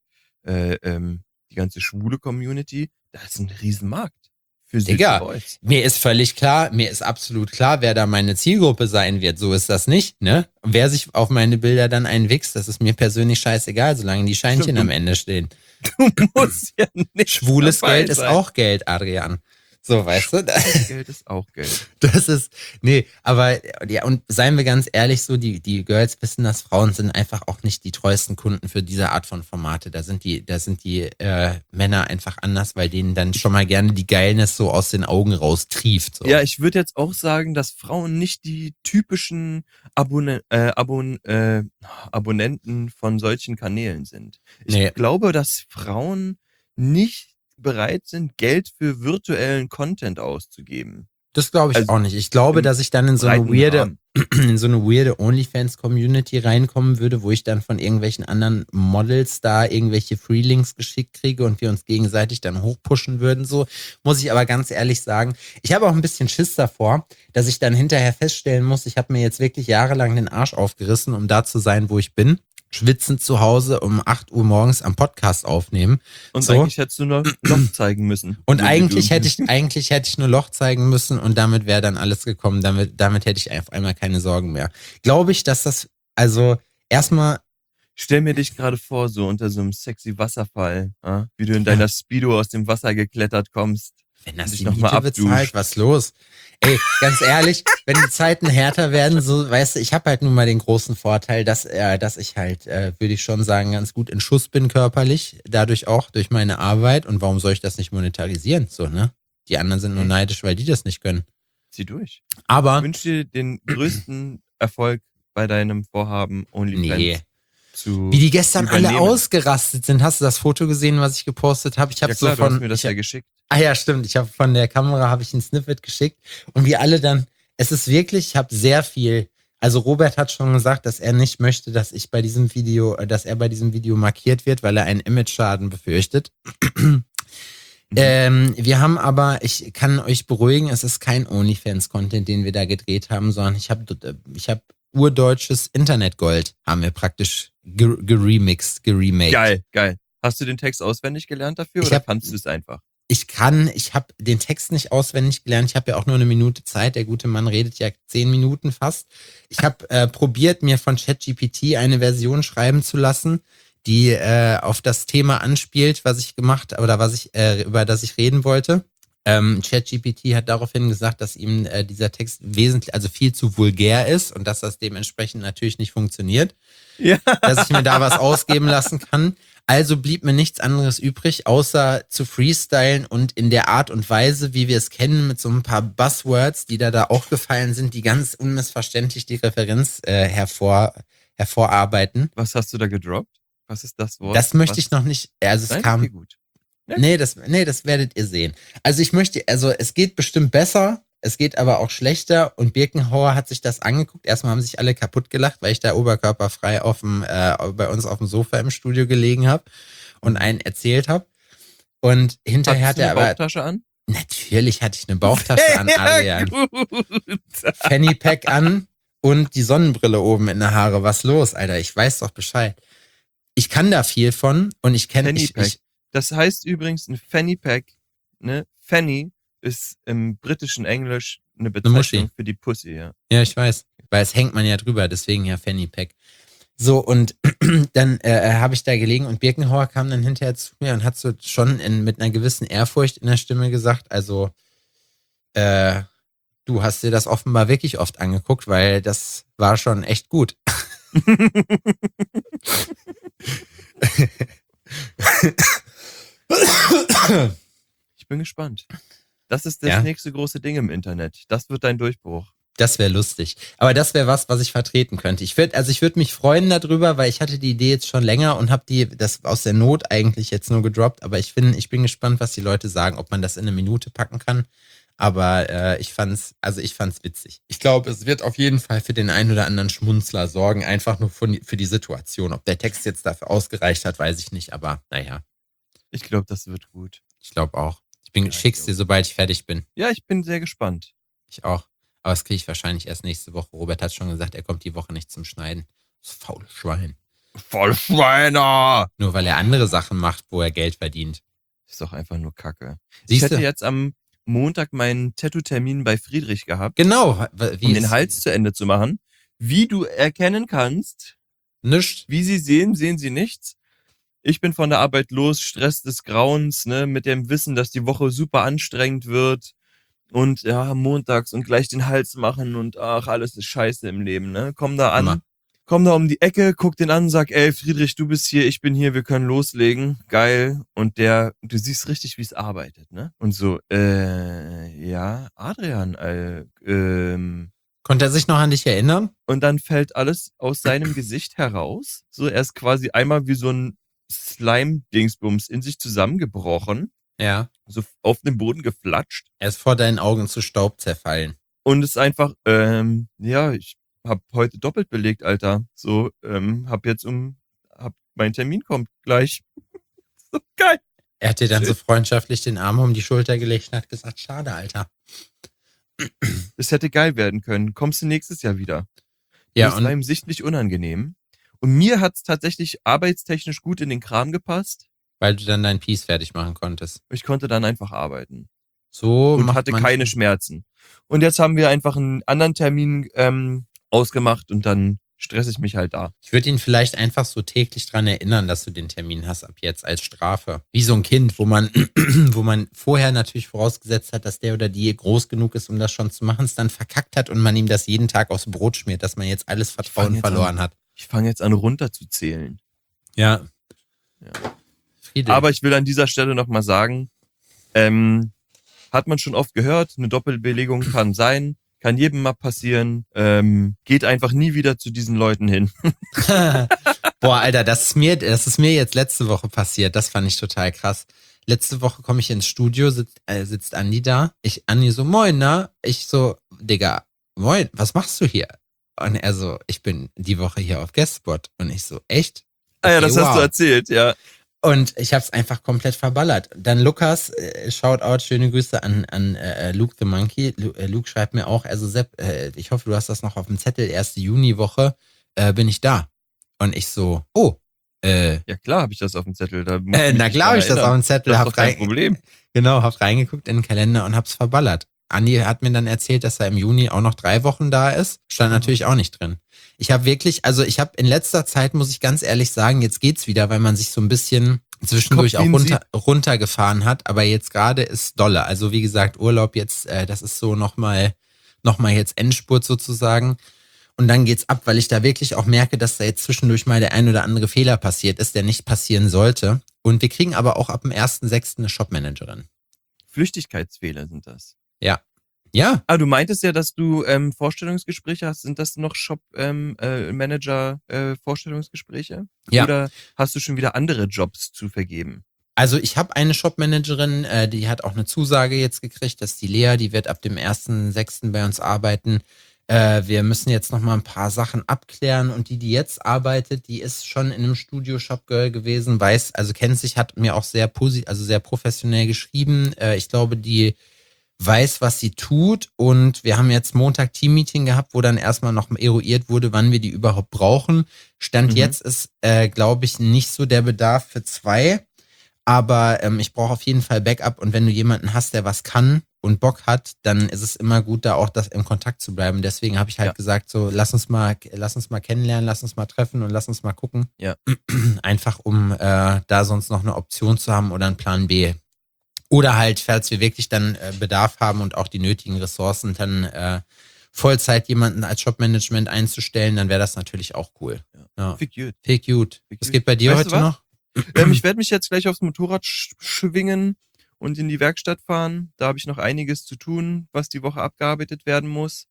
schwule Community, da ist ein Riesenmarkt für süße Digga, Boys. mir ist absolut klar, wer da meine Zielgruppe sein wird. So ist das nicht, ne? Wer sich auf meine Bilder dann einwichst, das ist mir persönlich scheißegal, solange die Scheinchen Stimmt, am Ende stehen. Du musst ja nicht Schwules dabei Geld ist sein. auch Geld, Adrian. So, weißt du? Geld ist auch Geld. Das ist, nee, aber, ja, und seien wir ganz ehrlich so, die Girls wissen, dass Frauen sind einfach auch nicht die treuesten Kunden für diese Art von Formate. Da sind die Männer einfach anders, weil denen dann schon mal gerne die Geilness so aus den Augen raustrieft. So. Ja, ich würde jetzt auch sagen, dass Frauen nicht die typischen Abonnenten von solchen Kanälen sind. Ich glaube, dass Frauen nicht bereit sind, Geld für virtuellen Content auszugeben. Das glaube ich Also auch nicht. Ich glaube, im dass ich dann in so eine breiten weirde OnlyFans-Community reinkommen würde, wo ich dann von irgendwelchen anderen Models da irgendwelche Freelinks geschickt kriege und wir uns gegenseitig dann hochpushen würden. So muss ich aber ganz ehrlich sagen, ich habe auch ein bisschen Schiss davor, dass ich dann hinterher feststellen muss, ich habe mir jetzt wirklich jahrelang den Arsch aufgerissen, um da zu sein, wo ich bin. Schwitzend zu Hause um 8 Uhr morgens am Podcast aufnehmen. Und so. eigentlich hättest du noch Loch zeigen müssen. Und eigentlich hätte ich nur Loch zeigen müssen und damit wäre dann alles gekommen. Damit hätte ich auf einmal keine Sorgen mehr. Glaube ich, dass das, also erstmal. Stell mir dich gerade vor, so unter so einem sexy Wasserfall, wie du in deiner Speedo aus dem Wasser geklettert kommst. Wenn das dich die noch mal Miete bezahlt, was los? Ey, ganz ehrlich, wenn die Zeiten härter werden, so, weißt du, ich habe halt nun mal den großen Vorteil, dass ich halt, würde ich schon sagen, ganz gut in Schuss bin körperlich, dadurch auch durch meine Arbeit. Und warum soll ich das nicht monetarisieren? So, ne? Die anderen sind nur neidisch, weil die das nicht können. Zieh durch. Aber Ich wünsche dir den größten Erfolg bei deinem Vorhaben, OnlyFans zu wie die gestern alle übernehmen. ausgerastet sind. Hast du das Foto gesehen, was ich gepostet habe? Ich habe Ja klar, so du hast mir das ja geschickt. Ah ja, stimmt. Ich habe von der Kamera ein Snippet geschickt und wir alle dann, es ist wirklich, ich habe sehr viel, also Robert hat schon gesagt, dass er nicht möchte, dass er bei diesem Video markiert wird, weil er einen Image-Schaden befürchtet. Wir haben aber, ich kann euch beruhigen, es ist kein OnlyFans-Content, den wir da gedreht haben, sondern ich habe urdeutsches Internetgold, haben wir praktisch geremaked. Geil. Hast du den Text auswendig gelernt dafür oder fandst du es einfach? Ich habe den Text nicht auswendig gelernt. Ich habe ja auch nur 1 Minute Zeit. Der gute Mann redet ja 10 Minuten fast. Ich habe probiert, mir von ChatGPT eine Version schreiben zu lassen, die auf das Thema anspielt, was ich gemacht oder über das ich reden wollte. ChatGPT hat daraufhin gesagt, dass ihm dieser Text wesentlich, also viel zu vulgär ist und dass das dementsprechend natürlich nicht funktioniert. Ja. Dass ich mir da was ausgeben lassen kann. Also blieb mir nichts anderes übrig, außer zu freestylen und in der Art und Weise, wie wir es kennen, mit so ein paar Buzzwords, die da aufgefallen sind, die ganz unmissverständlich die Referenz hervorarbeiten. Was hast du da gedroppt? Was ist das Wort? Das möchte ich noch nicht, also es Nein? kam... Okay, gut. Nee, das werdet ihr sehen. Also es geht bestimmt besser, es geht aber auch schlechter und Birkenhauer hat sich das angeguckt. Erstmal haben sich alle kaputt gelacht, weil ich da oberkörperfrei bei uns auf dem Sofa im Studio gelegen habe und einen erzählt habe. Und hinterher Hattest hat du er eine aber... Bauchtasche an? Natürlich hatte ich eine Bauchtasche an, Adrian. Gut. Fanny Pack an und die Sonnenbrille oben in der Haare. Was los, Alter? Ich weiß doch Bescheid. Ich kann da viel von und ich kenne... Fanny Pack. Das heißt übrigens ein Fanny Pack, ne? Fanny ist im britischen Englisch eine Bezeichnung für die Pussy, ja. Ja, ich weiß. Weil es hängt man ja drüber, deswegen ja Fanny Pack. So, und dann habe ich da gelegen und Birkenhauer kam dann hinterher zu mir und hat so schon mit einer gewissen Ehrfurcht in der Stimme gesagt, also du hast dir das offenbar wirklich oft angeguckt, weil das war schon echt gut. Ich bin gespannt. Das ist das nächste große Ding im Internet. Das wird dein Durchbruch. Das wäre lustig. Aber das wäre was ich vertreten könnte. Ich würde mich freuen darüber, weil ich hatte die Idee jetzt schon länger und habe das aus der Not eigentlich jetzt nur gedroppt. Aber ich bin gespannt, was die Leute sagen, ob man das in 1 Minute packen kann. Aber ich fand's witzig. Ich glaube, es wird auf jeden Fall für den einen oder anderen Schmunzler sorgen, einfach nur für die Situation. Ob der Text jetzt dafür ausgereicht hat, weiß ich nicht. Aber naja. Ich glaube, das wird gut. Ich glaube auch. Schick's dir, sobald ich fertig bin. Ja, ich bin sehr gespannt. Ich auch. Aber das kriege ich wahrscheinlich erst nächste Woche. Robert hat schon gesagt, er kommt die Woche nicht zum Schneiden. Das faule Schwein. Voll Schweiner! Nur weil er andere Sachen macht, wo er Geld verdient. Ist doch einfach nur Kacke. Siehst ich hätte du? jetzt am Montag meinen Tattoo-Termin bei Friedrich gehabt. Genau. Um den Hals zu Ende zu machen. Wie du erkennen kannst, Nichts. wie sie sehen, sehen sie nichts. Ich bin von der Arbeit los, Stress des Grauens, ne, mit dem Wissen, dass die Woche super anstrengend wird und ja, montags und gleich den Hals machen und ach, alles ist scheiße im Leben, ne? Komm da an, komm da um die Ecke, guck den an, sag, ey, Friedrich, du bist hier, ich bin hier, wir können loslegen, geil. Und du siehst richtig, wie es arbeitet, ne? Und so, ja, Adrian, Konnte er sich noch an dich erinnern? und dann fällt alles aus seinem Gesicht heraus. So, er ist quasi einmal wie so ein Slime-Dingsbums in sich zusammengebrochen, Ja. so auf den Boden geflatscht Er ist vor deinen Augen zu Staub zerfallen. und ist einfach, ja, ich hab heute doppelt belegt, Alter. So, mein Termin kommt gleich. So geil. Er hat dir dann so freundschaftlich den Arm um die Schulter gelegt und hat gesagt, schade, Alter. Es hätte geil werden können. Kommst du nächstes Jahr wieder? Ja, Das war ihm sichtlich unangenehm. Und mir hat's tatsächlich arbeitstechnisch gut in den Kram gepasst. weil du dann dein Piece fertig machen konntest. Ich konnte dann einfach arbeiten. So Und macht hatte man keine Schmerzen. Und jetzt haben wir einfach einen anderen Termin ausgemacht und dann stresse ich mich halt da. Ich würde ihn vielleicht einfach so täglich dran erinnern, dass du den Termin hast ab jetzt als Strafe. Wie so ein Kind, wo man vorher natürlich vorausgesetzt hat, dass der oder die groß genug ist, um das schon zu machen, es dann verkackt hat und man ihm das jeden Tag aufs Brot schmiert, dass man jetzt alles Vertrauen verloren hat. Ich fange jetzt an runterzuzählen. Ja. Friede. Aber ich will an dieser Stelle nochmal sagen, hat man schon oft gehört, eine Doppelbelegung kann sein, kann jedem mal passieren. Geht einfach nie wieder zu diesen Leuten hin. Boah, Alter, das ist mir jetzt letzte Woche passiert. Das fand ich total krass. Letzte Woche komme ich ins Studio, sitzt Andi da. Andi so, moin, na? Ich so, Digga, moin, was machst du hier? Und er so, ich bin die Woche hier auf Guestspot. Und ich so, echt? Ah ja, Okay, das hast du erzählt, ja. Und ich hab's einfach komplett verballert. Dann Lukas, Shoutout, schöne Grüße an Luke the Monkey. Luke schreibt mir auch, also Sepp, ich hoffe, du hast das noch auf dem Zettel, 1. Juniwoche bin ich da. Und ich so, oh, Ja klar, habe ich das auf dem Zettel. Da muss ich Na mich klar dran habe ich das auf erinnern. dem Zettel. Das ist doch kein Problem. Genau, hab reingeguckt in den Kalender und hab's verballert. Andi hat mir dann erzählt, dass er im Juni auch noch 3 Wochen da ist. Stand natürlich auch nicht drin. Ich habe in letzter Zeit, muss ich ganz ehrlich sagen, jetzt geht's wieder, weil man sich so ein bisschen zwischendurch auch runtergefahren hat. Aber jetzt gerade ist dolle. Also wie gesagt, Urlaub jetzt, das ist so nochmal jetzt Endspurt sozusagen. Und dann geht's ab, weil ich da wirklich auch merke, dass da jetzt zwischendurch mal der ein oder andere Fehler passiert ist, der nicht passieren sollte. Und wir kriegen aber auch ab dem 1.6. eine Shopmanagerin. Flüchtigkeitsfehler sind das. Ja. Ja. Ah, du meintest ja, dass du Vorstellungsgespräche hast. Sind das noch Shop-Manager-Vorstellungsgespräche? Ja. Oder hast du schon wieder andere Jobs zu vergeben? Also ich habe eine Shopmanagerin, die hat auch eine Zusage jetzt gekriegt, das ist die Lea, die wird ab dem 1.6. bei uns arbeiten. Wir müssen jetzt noch mal ein paar Sachen abklären und die jetzt arbeitet, die ist schon in einem Studio Shopgirl gewesen, kennt sich, hat mir auch sehr sehr professionell geschrieben. Ich glaube, die weiß, was sie tut und wir haben jetzt Montag Teammeeting gehabt, wo dann erstmal noch eruiert wurde, wann wir die überhaupt brauchen. Stand jetzt ist, glaube ich, nicht so der Bedarf für 2, aber ich brauche auf jeden Fall Backup und wenn du jemanden hast, der was kann und Bock hat, dann ist es immer gut, da auch im Kontakt zu bleiben. Deswegen habe ich halt gesagt, so lass uns mal kennenlernen, lass uns mal treffen und lass uns mal gucken. Ja. Einfach um da sonst noch eine Option zu haben oder einen Plan B. Oder halt, falls wir wirklich dann Bedarf haben und auch die nötigen Ressourcen, dann Vollzeit jemanden als Shopmanagement einzustellen, dann wäre das natürlich auch cool. Ja. Viel gut. Was geht bei dir heute noch? Ich werde mich jetzt gleich aufs Motorrad schwingen und in die Werkstatt fahren. Da habe ich noch einiges zu tun, was die Woche abgearbeitet werden muss.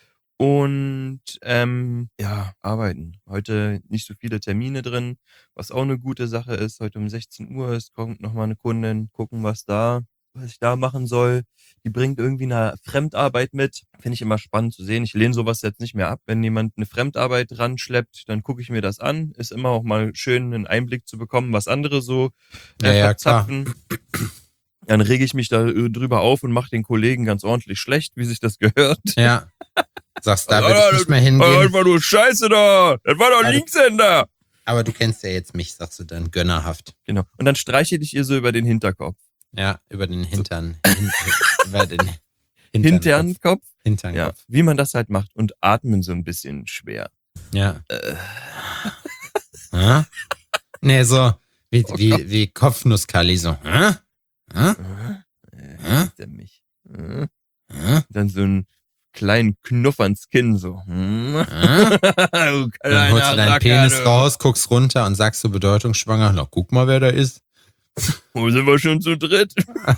Und arbeiten. Heute nicht so viele Termine drin, was auch eine gute Sache ist. Heute um 16 Uhr es kommt nochmal eine Kundin, gucken, was ich da machen soll. Die bringt irgendwie eine Fremdarbeit mit. Finde ich immer spannend zu sehen. Ich lehne sowas jetzt nicht mehr ab. Wenn jemand eine Fremdarbeit ranschleppt, dann gucke ich mir das an. Ist immer auch mal schön, einen Einblick zu bekommen, was andere so verzapfen. Dann rege ich mich da drüber auf und mache den Kollegen ganz ordentlich schlecht, wie sich das gehört. Ja. Sagst, da würde ich nicht mehr hingehen. Das war nur Scheiße da. Das war doch Linkshänder. Aber du kennst ja jetzt mich, sagst du dann, gönnerhaft. Genau. Und dann streiche ich ihr so über den Hinterkopf. Ja, über den Hintern. Über den Hinternkopf. Hinternkopf. Ja, wie man das halt macht. Und atmen so ein bisschen schwer. Ja. Nee, so wie Kopfnusskali, so. Der mich. Dann so einen kleinen Knuff ans Kinn, so. Dann holst du deinen Penis raus, guckst runter und sagst so bedeutungsschwanger, na guck mal, wer da ist. Wo sind wir schon zu dritt?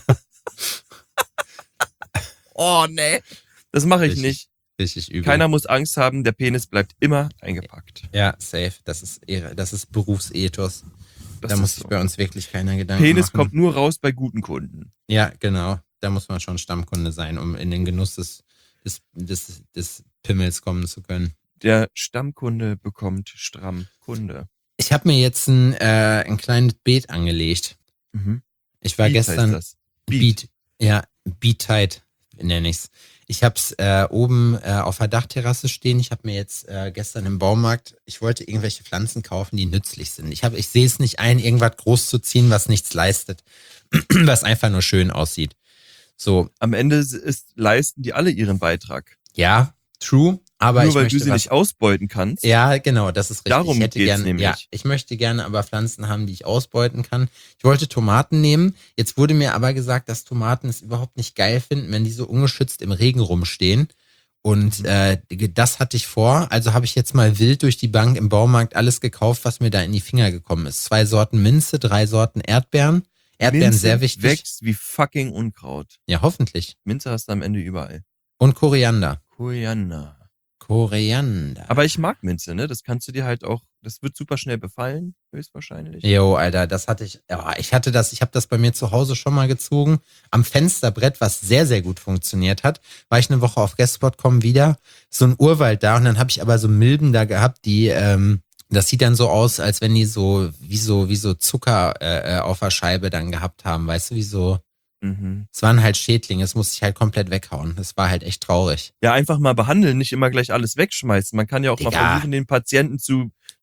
Oh, nee. Das mache ich nicht. Richtig übel. Keiner muss Angst haben, der Penis bleibt immer eingepackt. Ja, safe. Das ist Berufsethos. Da muss sich bei uns wirklich keiner Gedanken Penis machen. kommt nur raus bei guten Kunden. Ja, genau. Da muss man schon Stammkunde sein, um in den Genuss des Pimmels kommen zu können. Der Stammkunde bekommt Strammkunde. Ich habe mir jetzt ein kleines Beet angelegt. Mhm. Ich war Beat gestern... heißt das. Beat. Ja, Beat-Tight nenne ich's. Ich hab's oben auf der Dachterrasse stehen. Ich habe mir jetzt gestern im Baumarkt, ich wollte irgendwelche Pflanzen kaufen, die nützlich sind. Ich sehe es nicht ein, irgendwas groß zu ziehen, was nichts leistet. Was einfach nur schön aussieht. So. Am Ende leisten die alle ihren Beitrag. Ja, true. Aber nur weil du sie nicht ausbeuten kannst. Ja, genau, das ist richtig. Darum geht's nämlich. Ja, ich möchte gerne aber Pflanzen haben, die ich ausbeuten kann. Ich wollte Tomaten nehmen. Jetzt wurde mir aber gesagt, dass Tomaten es überhaupt nicht geil finden, wenn die so ungeschützt im Regen rumstehen. Und das hatte ich vor. Also habe ich jetzt mal wild durch die Bank im Baumarkt alles gekauft, was mir da in die Finger gekommen ist. 2 Sorten Minze, 3 Sorten Erdbeeren. Erdbeeren Minze sehr wichtig. Wächst wie fucking Unkraut. Ja, hoffentlich. Minze hast du am Ende überall. Und Koriander. Koriander. Koriander. Aber ich mag Minze, ne? Das kannst du dir halt auch, das wird super schnell befallen, höchstwahrscheinlich. Jo, Alter, das hatte ich, ja, ich habe das bei mir zu Hause schon mal gezogen. Am Fensterbrett, was sehr, sehr gut funktioniert hat, war ich eine Woche auf Guestspot.com wieder, so ein Urwald da und dann habe ich aber so Milben da gehabt, die, das sieht dann so aus, als wenn die so, wie so Zucker auf der Scheibe dann gehabt haben, weißt du, wie so. Es waren halt Schädlinge, das musste ich halt komplett weghauen. Das war halt echt traurig. Ja, einfach mal behandeln, nicht immer gleich alles wegschmeißen. Man kann ja auch mal versuchen, den Patienten zu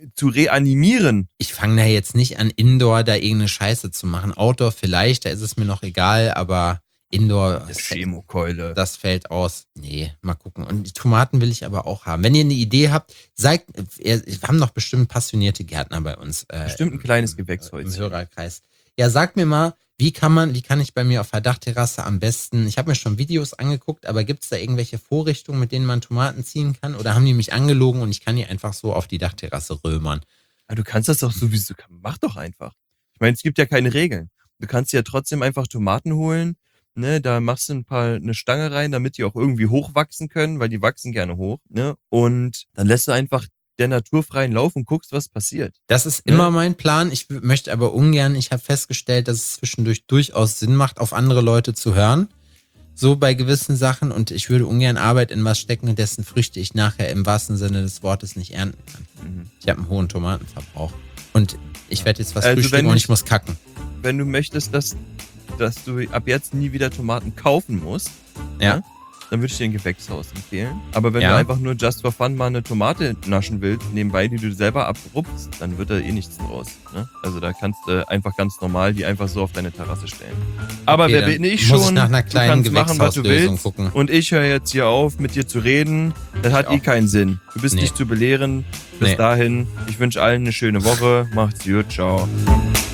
zu reanimieren. Ich fange da jetzt nicht an, Indoor da irgendeine Scheiße zu machen. Outdoor vielleicht, da ist es mir noch egal, aber Indoor, Chemokeule. das fällt aus. Nee, mal gucken. Und die Tomaten will ich aber auch haben. Wenn ihr eine Idee habt, sagt, wir haben doch bestimmt passionierte Gärtner bei uns. Bestimmt ein kleines Im Gewächshäuschen. Hörerkreis. Ja, sagt mir mal, wie kann ich bei mir auf der Dachterrasse am besten, ich habe mir schon Videos angeguckt, aber gibt es da irgendwelche Vorrichtungen, mit denen man Tomaten ziehen kann? Oder haben die mich angelogen und ich kann die einfach so auf die Dachterrasse römern? Aber du kannst das doch sowieso, mach doch einfach. Ich meine, es gibt ja keine Regeln. Du kannst ja trotzdem einfach Tomaten holen, ne, da machst du eine Stange rein, damit die auch irgendwie hochwachsen können, weil die wachsen gerne hoch, ne, und dann lässt du einfach der naturfreien Lauf und guckst, was passiert. Das ist immer mein Plan. Ich möchte aber ungern, ich habe festgestellt, dass es zwischendurch durchaus Sinn macht, auf andere Leute zu hören. So bei gewissen Sachen, und ich würde ungern Arbeit in was stecken, dessen Früchte ich nachher im wahrsten Sinne des Wortes nicht ernten kann. Ich habe einen hohen Tomatenverbrauch. Und ich werde jetzt was frühstücken und ich muss kacken. Wenn du möchtest, dass du ab jetzt nie wieder Tomaten kaufen musst, Ja. ne, dann würde ich dir ein Gewächshaus empfehlen. Aber wenn Ja. du einfach nur just for fun mal eine Tomate naschen willst, nebenbei, die du selber abrupst, dann wird da eh nichts draus. Ne? Also da kannst du einfach ganz normal die einfach so auf deine Terrasse stellen. Aber Okay, wer dann bin ich muss schon? ich nach einer kleinen du kannst machen, was du Gewächshauslösung willst. gucken. Und ich höre jetzt hier auf, mit dir zu reden. Das hat auch. keinen Sinn. Du bist Nee. nicht zu belehren. Bis Nee. dahin, ich wünsche allen eine schöne Woche. Macht's gut, ciao.